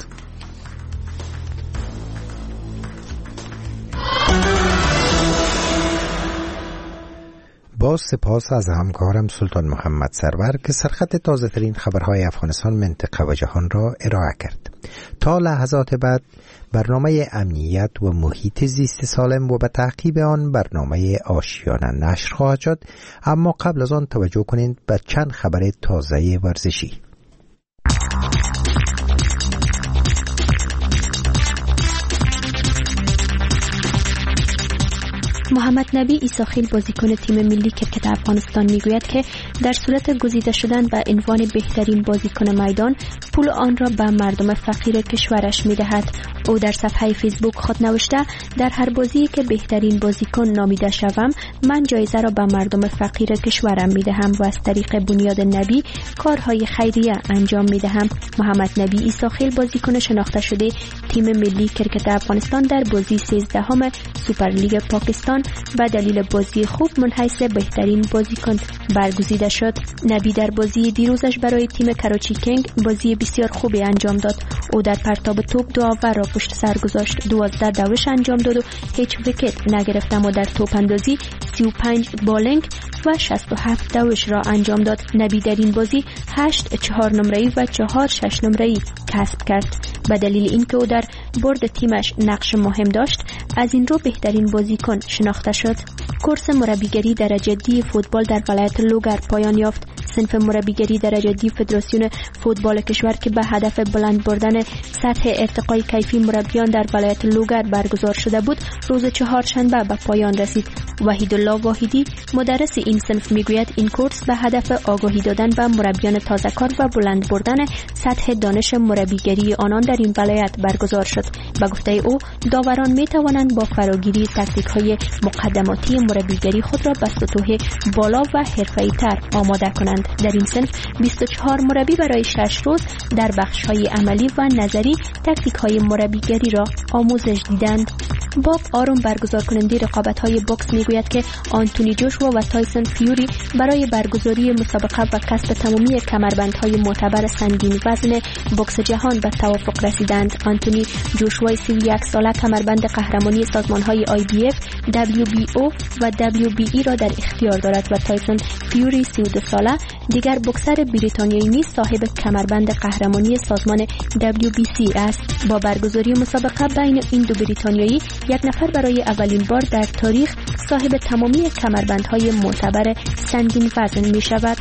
باز سپاس از همکارم سلطان محمد سرور که سرخط تازه ترین خبرهای افغانستان، منطقه و جهان را ارائه کرد. تا لحظات بعد برنامه امنیت و محیط زیست سالم و به تعقیب آن برنامه آشیانه نشر خواهد شد، اما قبل از آن توجه کنید به چند خبر تازه ورزشی. محمد نبی عیساخیل بازیکن تیم ملی کرکت افغانستان میگوید که در صورت گزیده شدن به عنوان بهترین بازیکن میدان پول آن را به مردم فقیر کشورش میدهد. او در صفحه فیسبوک خود نوشته در هر بازی که بهترین بازیکن نامیده شوم من جایزه را به مردم فقیر کشورم میدهم و از طریق بنیاد نبی کارهای خیریه انجام میدهم. محمد نبی عیساخیل بازیکن شناخته شده تیم ملی کرکت افغانستان در بازی 13 سوپرلیگ پاکستان به دلیل بازی خوب منحیث بهترین بازیکن برگزیده شد. نبی در بازی دیروزش برای تیم کراچی کینگ بازی بسیار خوبی انجام داد. او در پرتاب توپ 2 اوور را پشت سر گذاشت، 12 دوش انجام داد و هیچ ویکت نگرفت، اما در توپ اندازی 35 بالینگ و 67 دوش را انجام داد. نبی در این بازی 8 4 نمره‌ای و 4 6 نمره‌ای کسب کرد. به دلیل اینکه او در برد تیمش نقش مهم داشت، از این رو بهترین بازیکن شناخته شد. کورس مربیگری درجه دی فوتبال در ولایت لوگر پایان یافت. صنف مربیگری درجه دی فدراسیون فوتبال کشور که به هدف بلند بردن سطح ارتقای کیفی مربیان در ولایت لوگر برگزار شده بود، روز چهارشنبه به پایان رسید. وحیدالله واحدی مدرس این صنف میگوید این کورس به هدف آگاهی دادن به مربیان تازه‌کار و بلند بردن سطح دانش مربیگری آنان در این ولایت برگزار شد. به گفته او داوران می توانند با فراگیری تکتیک‌های مقدماتی مربیگری خود را به سطوح بالا و حرفه‌ای‌تر آماده کنند. در این صنف 24 مربی برای 6 روز در بخش‌های عملی و نظری تکتیک‌های مربیگری را آموزش دیدند. باب آرون برگزار کننده رقابت‌های بوکس میگوید که آنتونی جوشوا و تایسون فیوری برای برگزاری مسابقه و کسب تمامی کمربندهای معتبر سنگین وزن بوکس جهان به توافق رسیدند. آنتونی جوشوا 31 ساله کمربند قهرمانی سازمان‌های IBF، WBO و WBE را در اختیار دارد و تایسون فیوری 32 ساله دیگر بوکسر بریتانیایی نیز صاحب کمربند قهرمانی سازمان WBC است. با برگزاری مسابقه بین این دو بریتانیایی، یک نفر برای اولین بار در تاریخ صاحب تمامی کمربندهای معتبر سنگین وزن می شود.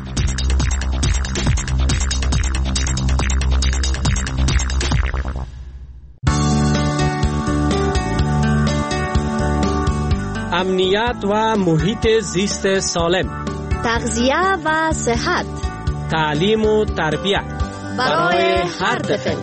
امنیت و محیط زیست سالم، تغذیه و صحت، تعلیم و تربیت برای هر طفل.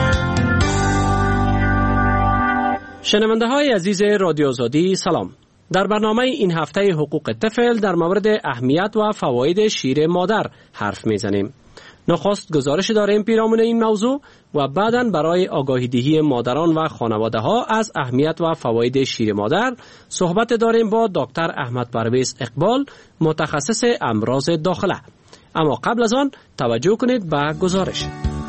شنونده های عزیز رادیو آزادی سلام. در برنامه این هفته حقوق طفل در مورد اهمیت و فواید شیر مادر حرف میزنیم. نخست گزارش داریم پیرامون این موضوع و بعداً برای آگاهی دهی مادران و خانواده ها از اهمیت و فواید شیر مادر صحبت داریم با دکتر احمد پرویز اقبال، متخصص امراض داخله. اما قبل از آن توجه کنید به گزارش.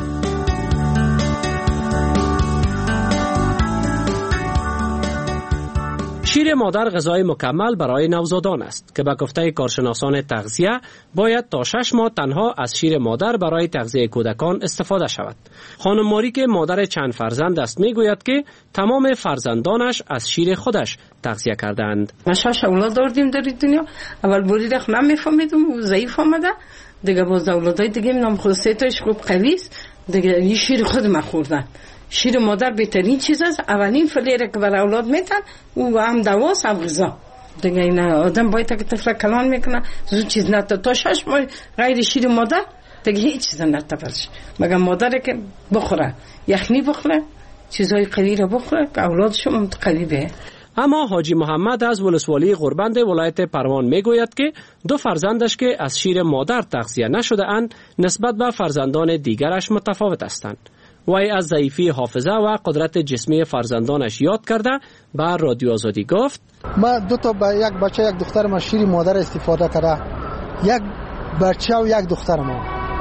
شیر مادر غذای مکمل برای نوزادان است که به گفته کارشناسان تغذیه باید تا 6 ماه تنها از شیر مادر برای تغذیه کودکان استفاده شود. خانم ماری که مادر چند فرزند است میگوید که تمام فرزندانش از شیر خودش تغذیه کردند. ما 6 اولاد داشتیم در دنیا. اول بوری رخ نمیفهمیدم و ضعیف آمده. دیگه باز اولادای دیگه میام خود سه تاش خوب قوی است. دیگه این شیر خود ما خوردن. شیر مادر بهترین چیز است. اولین فلیره که برای اولاد میتن و هم دواست هم غذا. دیگه این آدم باید که طفل کلان میکنه زود چیز نتا تا 6 ماه غیر شیر مادر دیگه هیچ چیز نتفرش. مگر مادر که بخوره یخنی بخوره چیزای قوی را بخوره که اولادش هم قوی به. اما حاجی محمد از ولسوالی غربند ولایت پروان میگوید که 2 فرزندش که از شیر مادر تغذیه نشده اند نسبت به فرزندان دیگرش متفاوت هستند. وی از ضعیفی حافظه و قدرت جسمی فرزندانش یاد کرده به رادیو آزادی گفت: ما 2 تا یک بچه یک دختر ما شیر مادر استفاده کرده. یک بچه و یک دختر ما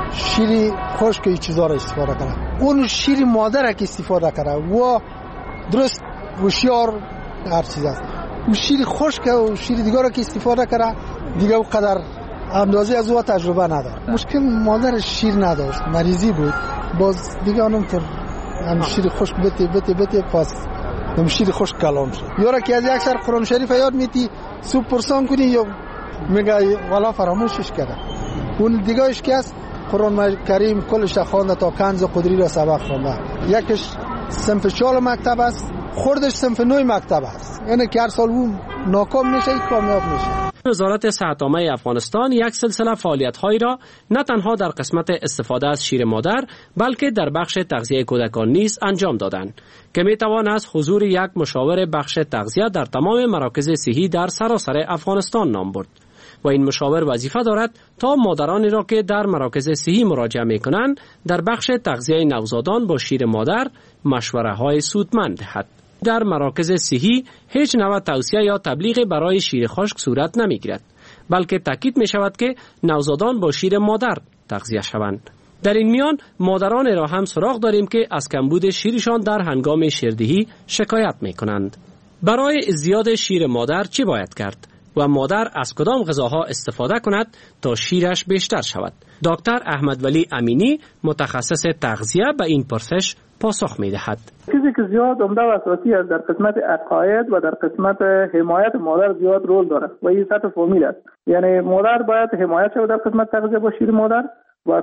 شیر خشک این چیزا را استفاده کرده. اون شیر مادر که استفاده کرده و درست هوشیار هر چیز است. اون شیر خشک و شیر دیگر که استفاده کرده دیگه او قدر اندازه از او تجربه نداره. مشکل مادر شیر نداشت، مریضی بود. باز دیگه اونطور هم شیر خشک بتی پس هم شیر خشک کلام شد. یارا که از یک سر قرآن شریف یاد میتی صبح پرسان کنی یا میگه والا فراموشش کرده. اون دیگه اش که است قرآن کریم کلش خوانده تا کنز قدری را سبق خوانده. یکش صنف 4 مکتب است، خوردش صنف 9 مکتب است. یعنی که هر سال اون ناکام میشه کامیاب میشه. وزارت صحت عامه افغانستان یک سلسله فعالیت‌هایی را نه تنها در قسمت استفاده از شیر مادر بلکه در بخش تغذیه کودکان نیز انجام دادند که میتوان از حضور یک مشاور بخش تغذیه در تمام مراکز صحی در سراسر افغانستان نام برد و این مشاور وظیفه دارد تا مادرانی را که در مراکز صحی مراجعه می‌کنند در بخش تغذیه نوزادان با شیر مادر مشوره‌های سودمند دهد. در مراکز صحی هیچ نوع توصیه یا تبلیغ برای شیر خشک صورت نمی‌گیرد، بلکه تاکید می‌شود که نوزادان با شیر مادر تغذیه شوند. در این میان مادران را هم سراغ داریم که از کمبود شیرشان در هنگام شیردهی شکایت می‌کنند. برای زیاد شیر مادر چی باید کرد و مادر از کدام غذاها استفاده کند تا شیرش بیشتر شود؟ دکتر احمد ولی امینی متخصص تغذیه به این پرسش پاسخ می‌دهد. چیزی که زیاد عمده و اساسی است در قسمت عقاید و در قسمت حمایت مادر زیاد رول دارد و این سطح فامیل است. یعنی مادر باید حمایت شود در قسمت تغذیه با شیر مادر و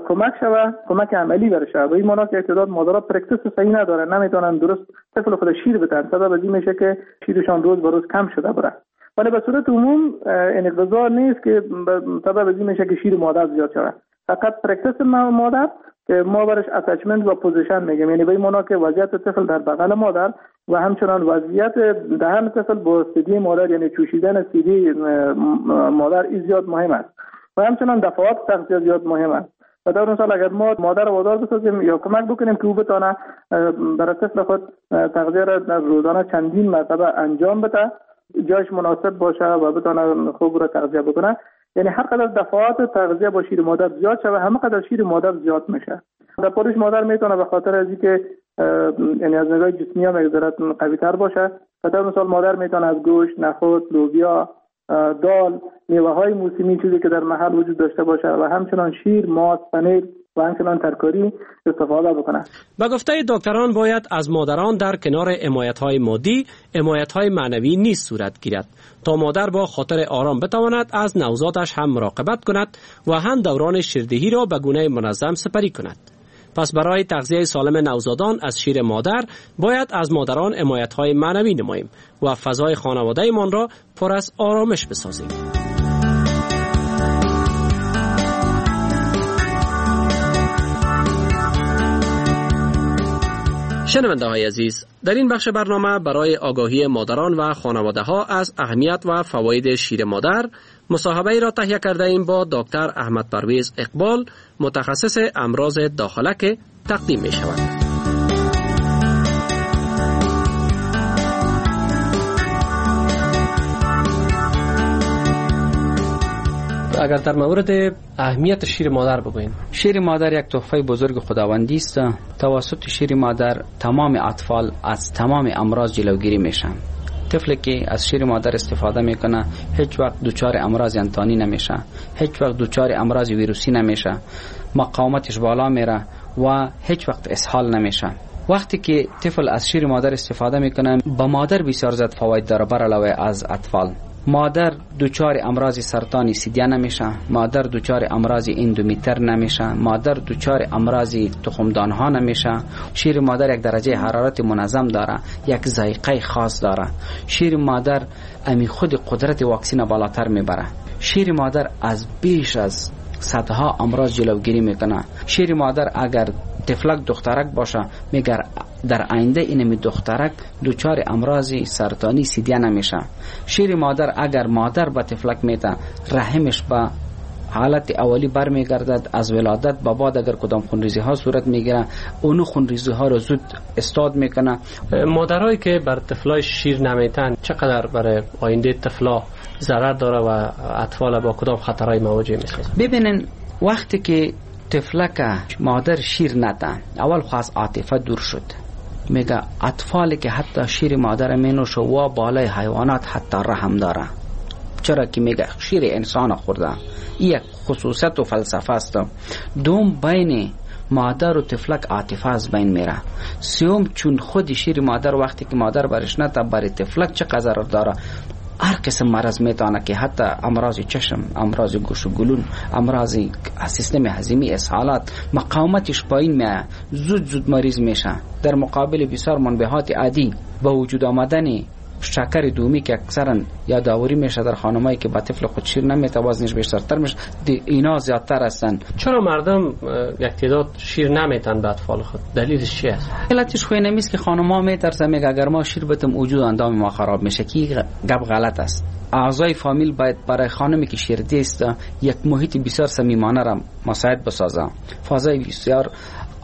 کمک عملی برشه. و این معنی که تعداد مادرها پرکتیس صحیح نداره، نمیتونن درست طفل خود شیر بدن، سبب از این میشه که شیرشان روز به روز کم شده بره. ولی به صورت عموم این غذا نیست که سبب از این میشه که شیر مادر زیاد شود. فقط پرکتیس مادر که ما برش اتچمنت و پوزیشن میگیم، یعنی به این معنی که وضعیت طفل در بغل مادر و همچنان وضعیت دهن طفل با سیدی مادر یعنی چوشیدن سیدی مادر این زیاد مهم است و همچنان دفعات تغذیه زیاد مهم است. و در اون سال اگر ما مادر رو وادار بسازیم یا کمک بکنیم که او بتونه برای طفل خود تغذیه را در روزانه چندین مرتبه انجام بده، جایش مناسب باشه و بتونه خوب را تغذیه بکنه، یعنی هر قدر دفعات تغذیه با شیر مادر زیاد شده همه قدر شیر مادر زیاد میشه. در پرورش مادر میتونه به خاطر از اینکه یعنی از نگاه جسمی هم مقدار قوی تر باشه. مثلا مثال مادر میتونه از گوشت، نخود، لوبیا، دال، میوه های موسمی چیزی که در محل وجود داشته باشه و همچنان شیر، ماست، پنیر و همچنان ترکاری استفاده بکنه. با گفته دکتران باید از مادران در کنار حمایت‌های مادی، حمایت‌های معنوی نیز صورت گیرد تا مادر با خاطر آرام بتواند از نوزادش هم مراقبت کند و هم دوران شیردهی را به گونه منظم سپری کند. پس برای تغذیه سالم نوزادان از شیر مادر باید از مادران حمایت‌های معنوی نماییم و فضای خانواده‌مان را پر از آرامش بسازیم. شنونده های عزیز، در این بخش برنامه برای آگاهی مادران و خانواده ها از اهمیت و فواید شیر مادر مصاحبه ای را تهیه کرده ایم با دکتر احمد پرویز اقبال، متخصص امراض داخله که تقدیم می شود. اگر در مورد اهمیت شیر مادر بگوییم. شیر مادر یک تحفه بزرگ خداوندی است. توسط شیر مادر تمام اطفال از تمام امراض جلوگیری میشن. طفلی که از شیر مادر استفاده میکنه هیچ وقت دچار امراض انتانی نمیشه، هیچ وقت دچار امراض ویروسی نمیشه، مقاومتش بالا میره و هیچ وقت اسهال نمیشه. وقتی که طفل از شیر مادر استفاده میکنه با مادر بسیار زیاد فواید داره بر علاوه از اطفال. مادر دچار امراض سرطانی سیدیه نمیشه، مادر دچار امراض اندومتر نمیشه، مادر دچار امراض تخمدان ها نمیشه. شیر مادر یک درجه حرارت منظم داره، یک ذائقه خاص داره. شیر مادر امی خود قدرت واکسین بالاتر میبره. شیر مادر از بیش از صدها امراض جلوگیری میکنه. شیر مادر اگر طفلک دخترک باشه میگر در آینده اینمی دخترک دچار امراض سرطانی سیدیه نمیشه. شیر مادر اگر مادر با طفلک میته رحمش با حالت اولی برمیگردد، از ولادت به بعد اگر کدام خونریزی ها صورت میگیره اونو خونریزی ها رو زود استاد میکنه. مادرایی که بر طفلای شیر نمیتن چقدر برای آینده طفلا ضرر داره و اطفال با کدام خطرهای مواجه میسازن؟ ببینن وقتی که طفلک مادر شیر نده اول خواست عاطفه دور شد، میگه اطفالی که حتی شیر مادر مینوشه و بالای حیوانات حتی رحم داره. چرا که میگه شیر انسان خورده. این یک خصوصیت و فلسفه است. دوم بین مادر و طفلک عاطفه از بین میره. سوم چون خود شیر مادر وقتی که مادر برش نده برای طفلک چه ضرر داره. هر قسم مرض میتونه که حتی امراض چشم، امراض گوش و گلون، امراض سیستم هضمی، اسهالات، مقاومتش پایین میاد، زود مریض میشه. در مقابل بسیار منبهات عادی با وجود آمدن شکر دومی که اکثرا یادآوری میشه در خانمایی که با طفل خود شیر نمیته وزنش بیشتر میشه، اینا زیادتر هستن. چرا مردم یک تعداد شیر نمیتن به اطفال خود؟ دلیلش چیه است؟ علتش خو اینه که خانم‌ها میترسن میگه اگر ما شیر بدیم وجود اندام ما خراب میشه، که گپ غلط است. اعضای فامیل باید برای خانمی که شیردی است یک محیط بسیار صمیمانه را مساعد بسازه. فضای بسیار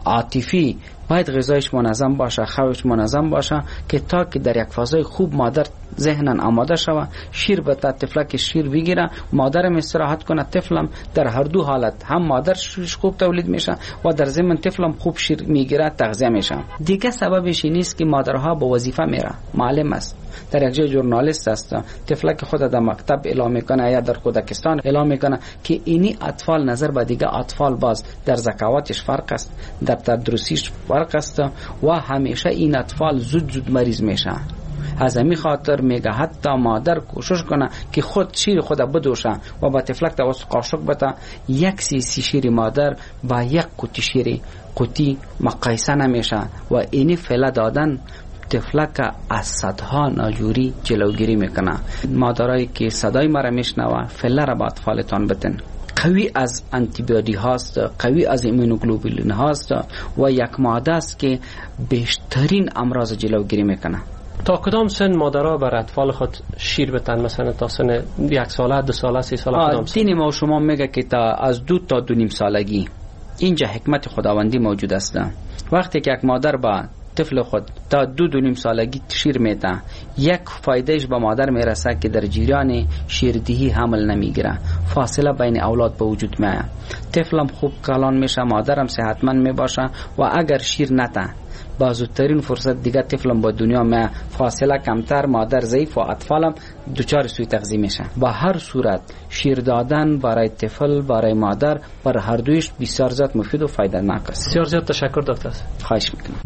عاطفی باید غذایش منظم باشه، خوابش منظم باشه که تا که در یک فضای خوب مادر ذهنن آماده شوه، شیر بده، طفلک شیر بگیره، مادرم استراحت کنه، طفلم در هر دو حالت هم مادرش خوب تولید میشه و در ضمن طفلم خوب شیر میگیره، تغذیه میشه. دیگه سببش این است که مادرها به وظیفه میره، معلم است، در یک جای ژورنالیست است، طفلک خود در مکتب اعلام میکنه یا در کودکستان اعلام میکنه که اینی اطفال نظر به دیگه اطفال باز در ذکاوتش فرق است، در تدریسیش فرق است و همیشه این اطفال زود مریض میشه. از همین خاطر میگه حتی مادر کوشش کنه که خود شیر خود بدوشه و با طفلک توسط قاشق بده. یک سی شیر مادر با یک قوطی شیر قوطی مقایسه نمیشه و اینی فعلا دادن طفلک از صدها ناجوری جلوگیری میکنه. مادرایی که صدای مرا میشنوه فعلا را با اطفالتان بتن. قوی از انتیبیوتیک هاست، قوی از ایمونوگلوبولین هاست و یک ماده است که بیشترین امراض جلوگیری میکنه. تا کدام سن مادرها بر اطفال خود شیر بدن؟ مثلا تا سن 1 ساله، 2 ساله، 3 ساله کدام سن؟ دین ما شما میگه که تا از 2 تا 2.5 سالگی. اینجا حکمت خداوندی موجود است. وقتی که یک مادر با طفل خود تا 2.5 سالگی شیر میده، یک فایدهش به مادر میرسه که در جریان شیردهی حمل نمیگیره، فاصله بین اولاد به وجود میاد، طفلم خوب کلان میشه، مادرم صحتمند میباشه و اگر شیر نده با زودترین فرصت دیگه طفلم با دنیا میاد، فاصله کمتر، مادر ضعیف و اطفالم دچار سوء تغذیه میشه. با هر صورت شیر دادن برای طفل، برای مادر، برای هر دویش بسیار زیاد مفید و فایده ناک است. بسیار زیاد تشکر دکتر. خواهش میکنم.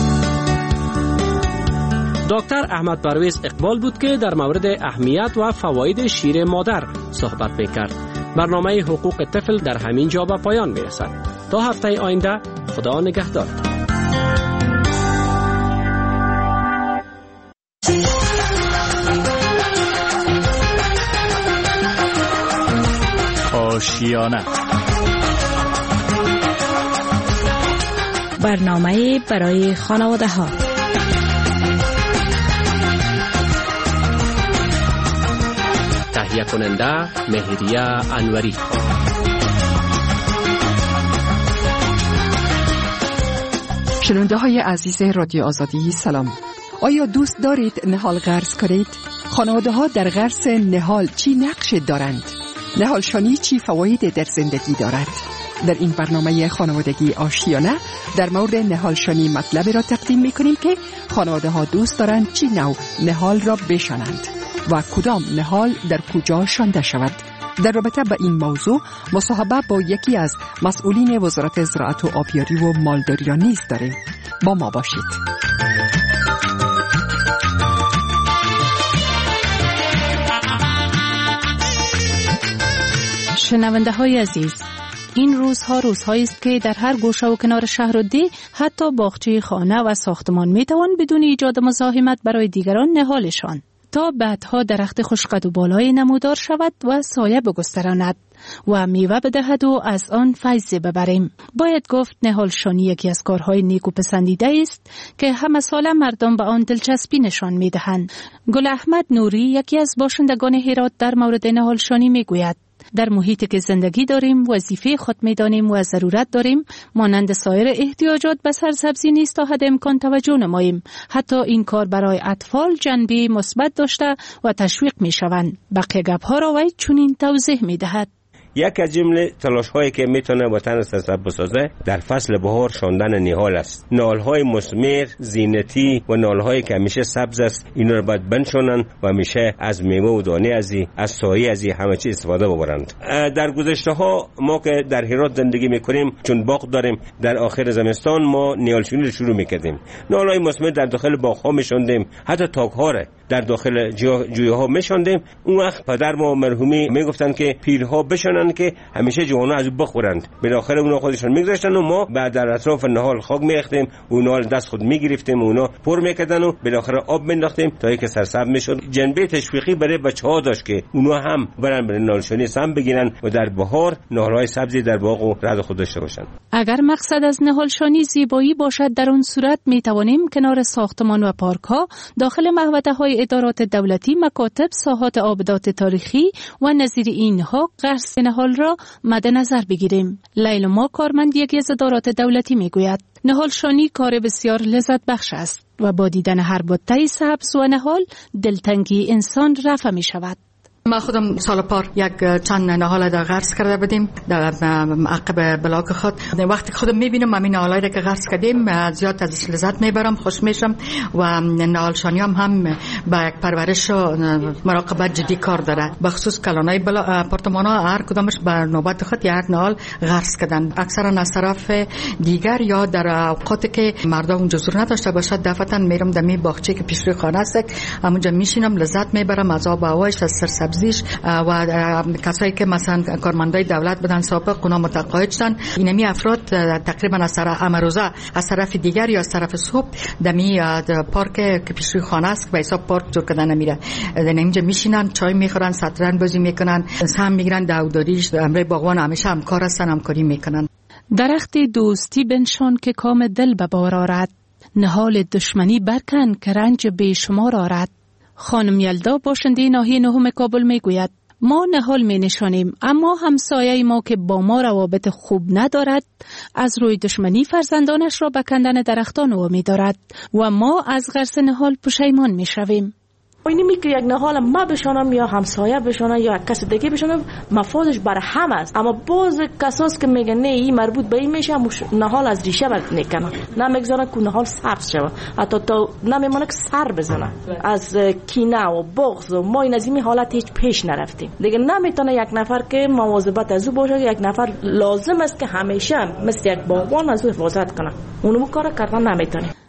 دکتر احمد پرویز اقبال بود که در مورد اهمیت و فواید شیر مادر صحبت میکرد. برنامه حقوق طفل در همین جا به پایان میرسد. تا هفته آینده، خدا نگهدار. آشیانه برنامه برای خانواده ها. تهیه کننده مهریه انوری. شنونده های عزیز رادیو آزادی سلام. آیا دوست دارید نهال غرس کنید؟ خانواده ها در غرس نهال چی نقش دارند؟ نهال شانی چی فواید در زندگی دارد؟ در این برنامه خانوادگی آشیانه در مورد نهال شانی مطلبی را تقدیم می کنیم که خانواده ها دوست دارند چی نوع نهال را بشانند و کدام نهال در کجا شانده شود. در رابطه با این موضوع مصاحبه با یکی از مسئولین وزارت زراعت و آبیاری و مالداری را نیز داریم. با ما باشید. شنونده های عزیز، این روزها روزهایی است که در هر گوشه و کنار شهر و ده، حتی باغچه خانه و ساختمان میتوان بدون ایجاد مزاحمت برای دیگران نهالشان تا بعدها درخت خوشقد و بالای نمودار شود و سایه بگستراند و میوه بدهد و از آن فیض ببریم. باید گفت نهال شانی یکی از کارهای نیک و پسندیده است که همه ساله مردم به آن دلچسبی نشان میدهند. گل احمد نوری یکی از باشندگان هرات در مورد نهال شانی میگوید: در محیطی که زندگی داریم وظیفه خود می‌دانیم و ضرورت داریم مانند سایر احتیاجات به سرسبزی نیز تا حد امکان توجه نماییم. حتی این کار برای اطفال جنبه مثبت داشته و تشویق می‌شوند. بقیه گپ‌ها را وی چنین توضیح می‌دهد: یک از جمله تلاش‌هایی که میتونه وطن سرسبز بسازه در فصل بهار شاندن نهال است. نهال‌های مثمر، زینتی و نهال‌هایی که همیشه سبز است، اینا رو باید بنشانن و همیشه از میوه و دانه از سایه همه چیز استفاده ببرند. در گذشته‌ها ما که در هرات زندگی می‌کنیم چون باغ داریم، در آخر زمستان ما نهالشونی رو شروع می‌کردیم. نهال‌های مثمر در داخل باغ‌ها می‌شاندیم، حتی تاک‌ها رو در داخل جویه‌ها می‌شاندیم. اون وقت پدر ما مرحومی میگفتن که پیرها بشانن که همیشه جوانا از بخورند. بالاخره اونا خودشون میگذاشتن و ما بعد در اطراف نهال خاک میختیم، اونا دست خود میگرفتیم، اونا پر میکردن و بالاخره آب مینداختیم تا اینکه سرسبز میشد. جنبه تشویقی برای بچه‌ها داشت که اونا هم برن به نهالشانی سم بگیرن و در بهار نهال‌های سبزی در باغ و رد خود داشته باشن. اگر مقصد از نهالشانی زیبایی باشد، در اون صورت میتوانیم کنار ساختمان و پارک‌ها، داخل محوطه‌های ادارات دولتی، مکاتب، ساحات آبدات تاریخی و نظیر اینها غرس نهال را مد نظر بگیریم. لیلا کارمند یکی از ادارات دولتی میگوید: نهالشانی کار بسیار لذت بخش است و با دیدن هر بوته سبز و نهال دلتنگی انسان رفع می شود. ما خودم سال پار یک چند نهال در غرس کرده بودیم در عقب بلاک خود. وقتی خودم میبینم همین نهالایی را که غرس کردیم زیاد ازش لذت میبرم، خوش میشم و نهالشانی هم با یک پرورش و مراقبت جدی کار داره. بخصوص کلانای آپارتمان ها هر کدامش به نوبت خود یک نهال غرس کردن. اکثرا از طرف دیگر یا در اوقاتی که مردم اونجا زور نداشته باشد دفعتا میرم در می باغچه که پیش روی خانه است، همونجا میشینم، لذت میبرم از آب و هوایش، از سرسبزیش و کسایی که مثلا کارمندای دولت بودن سابق اونا متقاعد شدن. اینمی افراد تقریبا از طرف امروزه از طرف دیگر یا از طرف صبح دمی پارک که پیش روی خانه است به حساب پارک جور کردن نمیره، در اینجا میشینن، چای میخورن، شطرنج بازی میکنن، هم میگیرن داوداریش. امروز باغبان همیشه همکار هستن، همکاری میکنن. درخت دوستی بنشان که کام دل به بار آرد، نهال دشمنی برکن که رنج بیشمار آرد. خانم یلدا باشنده ناحیه نهم کابل میگوید: ما نهال می نشانیم، اما همسایه ما که با ما روابط خوب ندارد از روی دشمنی فرزندانش را به کندن درختان وامی دارد و ما از غرس نهال پشیمان می شویم. اینی می که یک نهال ما بشانم یا همسایه بشانم یا کس دیگه بشانم مفادش بر هم است، اما باز کساس که میگن نه این مربوط به این میشه، نهال از ریشه بر نکنه، نمیگذارن که نهال سبز شود، حتی تا نمیمونه که سر بزنه. از کینه و بغض و ما این از این حالت هیچ پیش نرفتیم دیگه. نمیتونه یک نفر که مواظبت از او باشه، یک نفر لازم است که همیشه مثل یک باغبان از او حفاظت کنه، اونو کار کردن نمیتونه.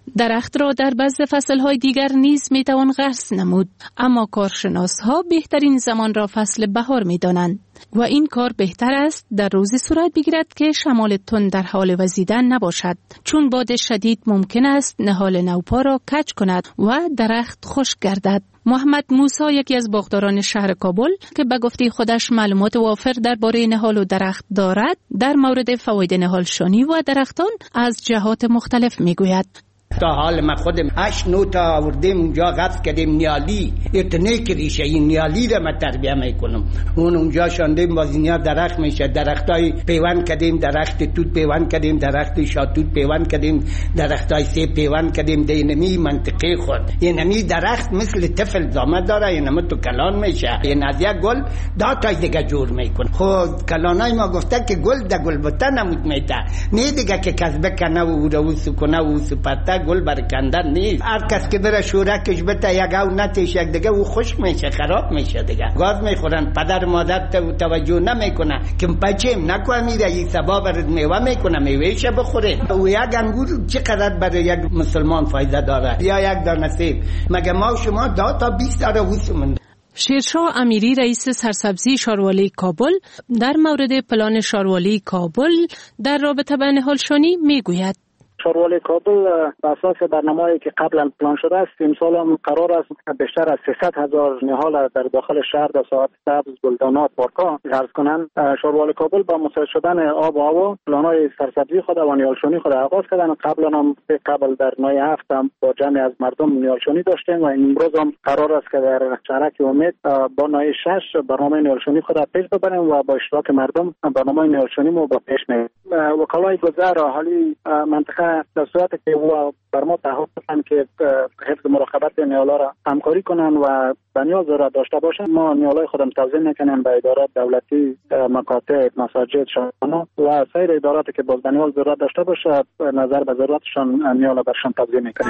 درخت را در بعض فصلهای دیگر نیز میتوان غرس نمود، اما کارشناسها بهترین زمان را فصل بهار میدانند و این کار بهتر است در روزی صورت بگیرد که شمال تند در حال وزیدن نباشد، چون باد شدید ممکن است نهال نوپا را کج کند و درخت خشک گردد. محمد موسی، یکی از باغداران شهر کابل که به گفته خودش معلومات وافر درباره نهال و درخت دارد، در مورد فواید نهالشانی و درختان از جهات مختلف میگوید. تا حال ما خودم 8-9 تا آوردیم اونجا غرس کردیم نیالی، اتنه که ریشه این نیالی را ما تربیه میکنم. اونجا شاندیم بازینیا درخت میشه، درختای پیوند کردیم، درخت توت پیوند کردیم، درخت شاتوت پیوند کردیم، درختای سیب پیوند کردیم. دینمی منطقه خود اینمی درخت مثل طفل زامه داره، اینم تو کلان میشه، این از یک گل دا تا دیگه جور میکنه. خود کلانای ما گفته که گل ده گل بوته نمود میته، نه دیگه که کسبه کنه و روس کنه و سپته گل برکندن نیست. هر کس که بره شورکش بته یک او نتیش یک دیگه او خوش میشه، خراب میشه دیگه. گاز میخورن، پدر مادر توجه نمیکنه که بچه‌م نکنه میره این سبا برد میوه میکنه، میوهش بخوره. و یک انگور چقدر برای یک مسلمان فایده داره یا یک دانه سیب؟ مگه ما شما دا تا 20 داره وسمون. شیرشاه امیری، رئیس سرسبزی شاروالی کابل، در مورد پلان شاروالی کابل در رابطه با نهالشانی میگوید. شاروالی کابل بر اساس برنامه‌ای که قبلا پلان شده است، امسال هم قرار است بیشتر از 300,000 نهال در داخل شهر در ساحات سبز، گلدانات، پارک‌ها غرس کنند. شاروالی کابل با مساعد شدن آب و هوا پلان‌های سرسبزی خود و نهالشانی خود آغاز کردن. قبلا هم در نای هفت هم با جمع از مردم نهالشانی داشتیم و امروز هم قرار است که در شهرک امید با نای 6 برنامه نهالشانی خود پیش ببریم و با اشتراک مردم برنامه نهالشانی مو با پیش میبریم. وکلای گذر اهالی منطقه در صورتی که او بر ما تعهد دادن که حفظ مراقبت نهال‌ها را همکاری کنن و بنیاد ضرورت داشته باشن، ما نهال‌های خودم توزیع میکنیم به ادارات دولتی، مکاتب، مساجد، شاهنامه و سایر اداراتی که باز بنیاد ضرورت داشته باشه نظر به ضرورتشان نهال برشان توزیع میکنیم.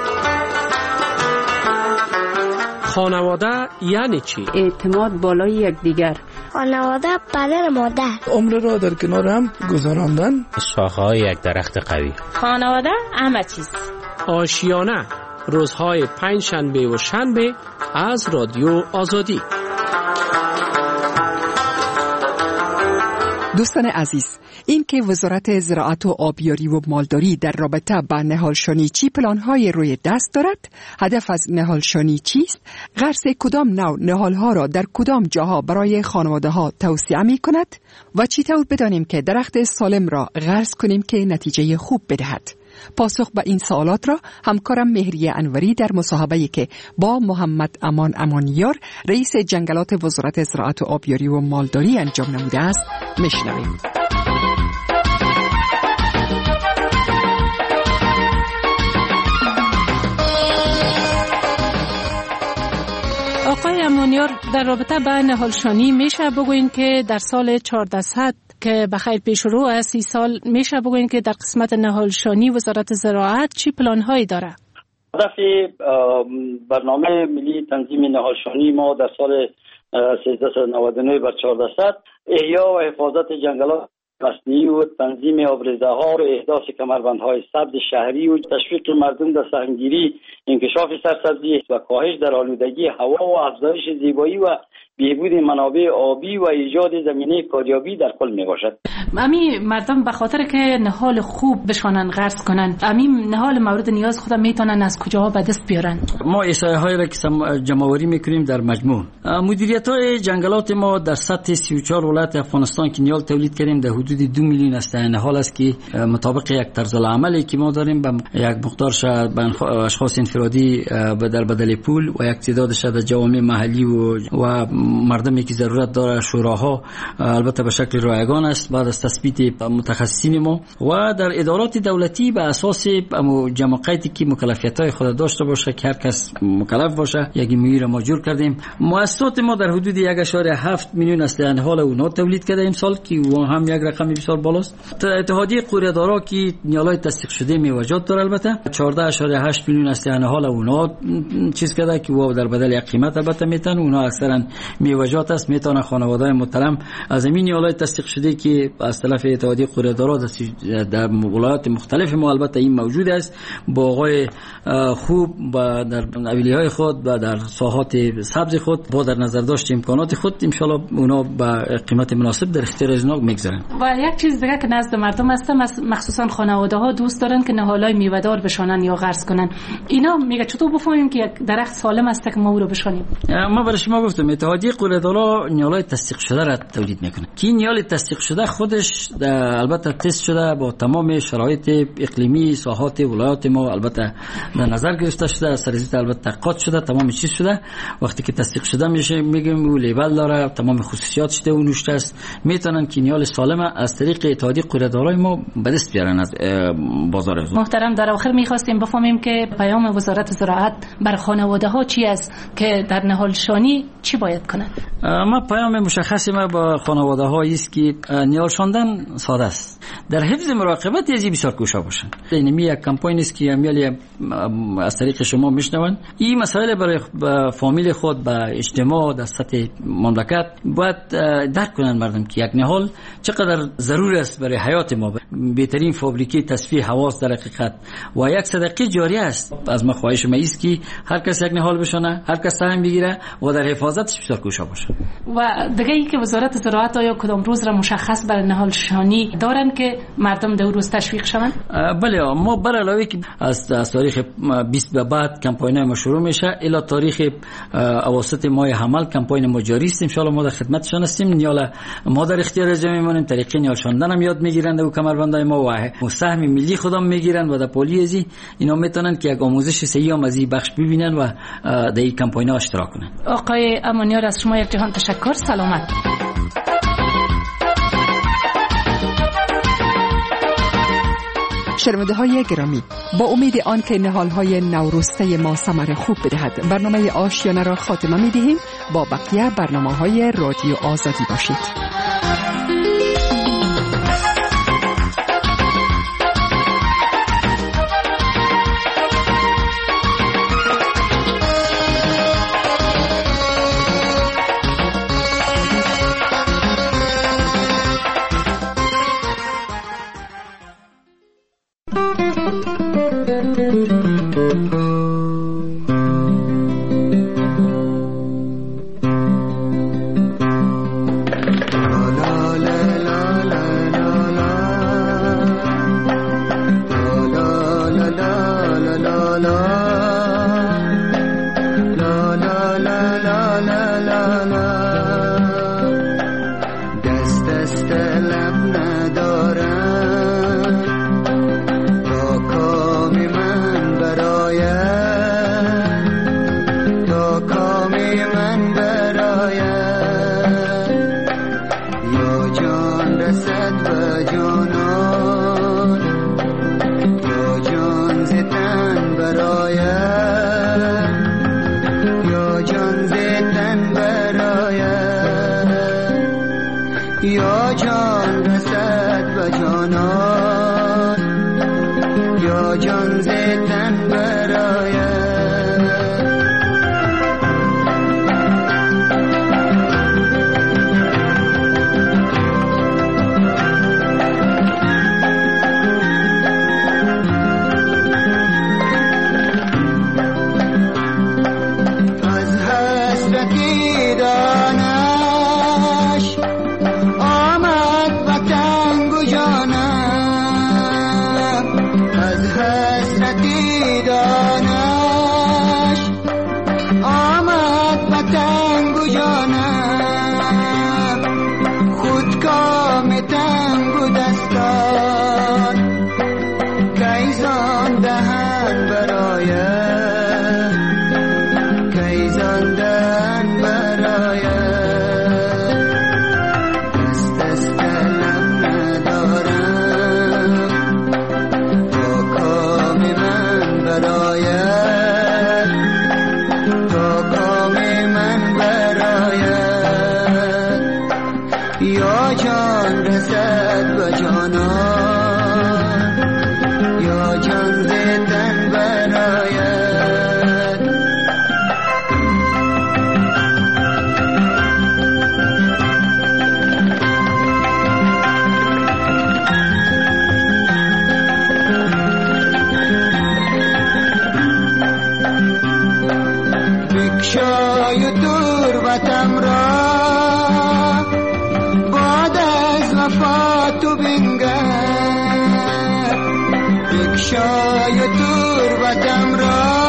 خانواده یعنی چی؟ اعتماد بالای یکدیگر. خانواده پدر مادر. عمر را در کنار هم گذراندن. شاخه‌های یک درخت قوی. خانواده همه چیز. آشیانه، روزهای 5 شنبه و شنبه از رادیو آزادی. دوستان عزیز، این که وزارت زراعت و آبیاری و مالداری در رابطه با نهالشانی چی پلان‌های روی دست دارد، هدف از نهالشانی چیست، غرس کدام نوع نهال‌ها را در کدام جاها برای خانواده‌ها توصیه می‌کند و چطور بدانیم که درخت سالم را غرس کنیم که نتیجه خوب بدهد. پاسخ به این سوالات را همکارم مهریه انوری در مصاحبه‌ای که با محمد امان امانیار، رئیس جنگلات وزارت زراعت و آبیاری و مالداری انجام نموده است میشنویم. آقای امانیار، در رابطه با نهالشانی میشه بگوین که در سال 1400 که بخیر پیش رو است، این سال میشه بگوین که در قسمت نهالشانی وزارت زراعت چی پلان‌هایی داره؟ هدف برنامه ملی تنظیم نهالشانی ما در سال 1399 بر 1400 احیا و حفاظت جنگلات مصنوعی و تنظیم آبریزه‌ها و احداث کمربندهای سبز شهری و تشویق مردم در سهمگیری، انکشاف سرسبزی و کاهش در آلودگی هوا و افزایش زیبایی و بهبود منابع آبی و ایجاد زمینه کاریابی در کل می باشد. امی مردم به خاطر که نهال خوب بشونن غرس کنن، امی نهال مورد نیاز خود میتونن از کجاها به دست بیارن؟ ما احصایه های را که جمع‌آوری میکنیم در مجموع مدیریت های جنگلات ما در سطح 34 ولایت افغانستان که نیال تولید کردیم در حدود 2 میلیون است نهال است که مطابق یک طرز العملی که ما داریم به یک مقدارش به اشخاص انفرادی در بدل پول و یک تعدادش در جوامع محلی و مردمی که ضرورت داره شوراها، البته به شکل رایگان است بعد از تثبیت متخصصین ما و در ادارات دولتی به اساس جمع قیدی که مکلفیت‌های خود داشته باشه که هر کس مکلف باشه یک معیار ما جور کردیم. مؤسسات ما در حدود 1.7 میلیون است نهال اونا تولید کرده امسال که و هم یک رقم بسیار بالاست. اتحادیه قوریه‌دارا که نیالای تصدیق شده میوجات داره البته 14.8 میلیون است نهال اونا چیز کرده که و در بدل یک قیمت البته میتن اونا اکثرا میوه‌جات است. میتونه خانواده‌های محترم از این نیالای تصدیق شده که از طرف اتحادیه قوریه‌دارا در ولایات مختلف ما البته این موجود است، باغ‌های خوب و در اولیه‌های خود و در ساحات سبز خود با در نظر داشت امکانات خود ان شاء الله اونا با قیمت مناسب در اختیار از اونا میگذارن. و یک چیز دیگه که نزد مردم است، مخصوصا خانواده‌ها دوست دارن که نهالای میوه‌دار بشانن یا غرس کنن. اینا میگه چطور بفهمیم که یک درخت سالم است که ما او رو بشانیم؟ ما برای شما گفتم اتحادیه قوریه‌دارا نیالای تصدیق شده را تولید میکنه که این نیال تصدیق شده خودش البته تست شده با تمام شرایط اقلیمی ساحات ولایات ما البته در نظر گرفته شده، سرزیت البته تحقیقات شده، تمام چیز شده. وقتی که تصدیق شده میشه میگیم او لیبل داره، تمام خصوصیاتش ده اونش است، میتونن که نیال سالم از طریق اتحادیه قوریه‌دارای ما به دست بیارن از بازار. محترم در آخر میخواستیم بفهمیم که پیام وزارت زراعت بر خانواده ها چی است که در نهال شانی چی باید کنند؟ ما پیام مشخصی ما با خانواده ها است که نهال شاندن ساده است، در حفظ مراقبت یزی بسیار کوشا باشن. این یک کمپاین است که امیالی از طریق شما میشنون. این مسائل برای فامیل خود با اجتماع در سطح مملکت باید درک کنن مردم که یک نهال چقدر ضروری است برای حیات ما، بهترین فابریکه تصفیه هوا است در حقیقت و یک صدقه جاریه است. از ما خواهش ما است که هر کس یک نهال بشونه، هر کس سهم بگیره و در حفاظتش بسیار کوشا باشه. و دیگه ای که وزارت زراعت آیا کدام روز را مشخص برای نهال شانی دارن که مردم در روز تشویق شوند؟ بله، ما بر علاوه که از تاریخ 20 به بعد کمپاین ما شروع میشه الی تاریخ اواسط ماه حمل کمپاین ما جاری است. ان شاء الله ما در خدمتشان هستیم. نیال ما در اختیار جمعی میمونیم، طریق نیال شاندن هم یاد میگیرند و کمربندای ما و سهم ملی خودم میگیرند و در پلیزی اینا میتونن که یک آموزش صحیح هم از این بخش ببینن و در این کمپاین ها اشتراک کنن. آقای امانیار از شما یک جهان تشکر. سلامت. شنونده های گرامی، با امید آن که نهال های نورسته ما ثمر خوب بدهد برنامه آشیانه را خاتمه می دهیم. با بقیه برنامه های رادیو آزادی باشید. از حسرتی دانش بگشای تربتم را، باد از وفا تو بنگر. بگشای تربتم را،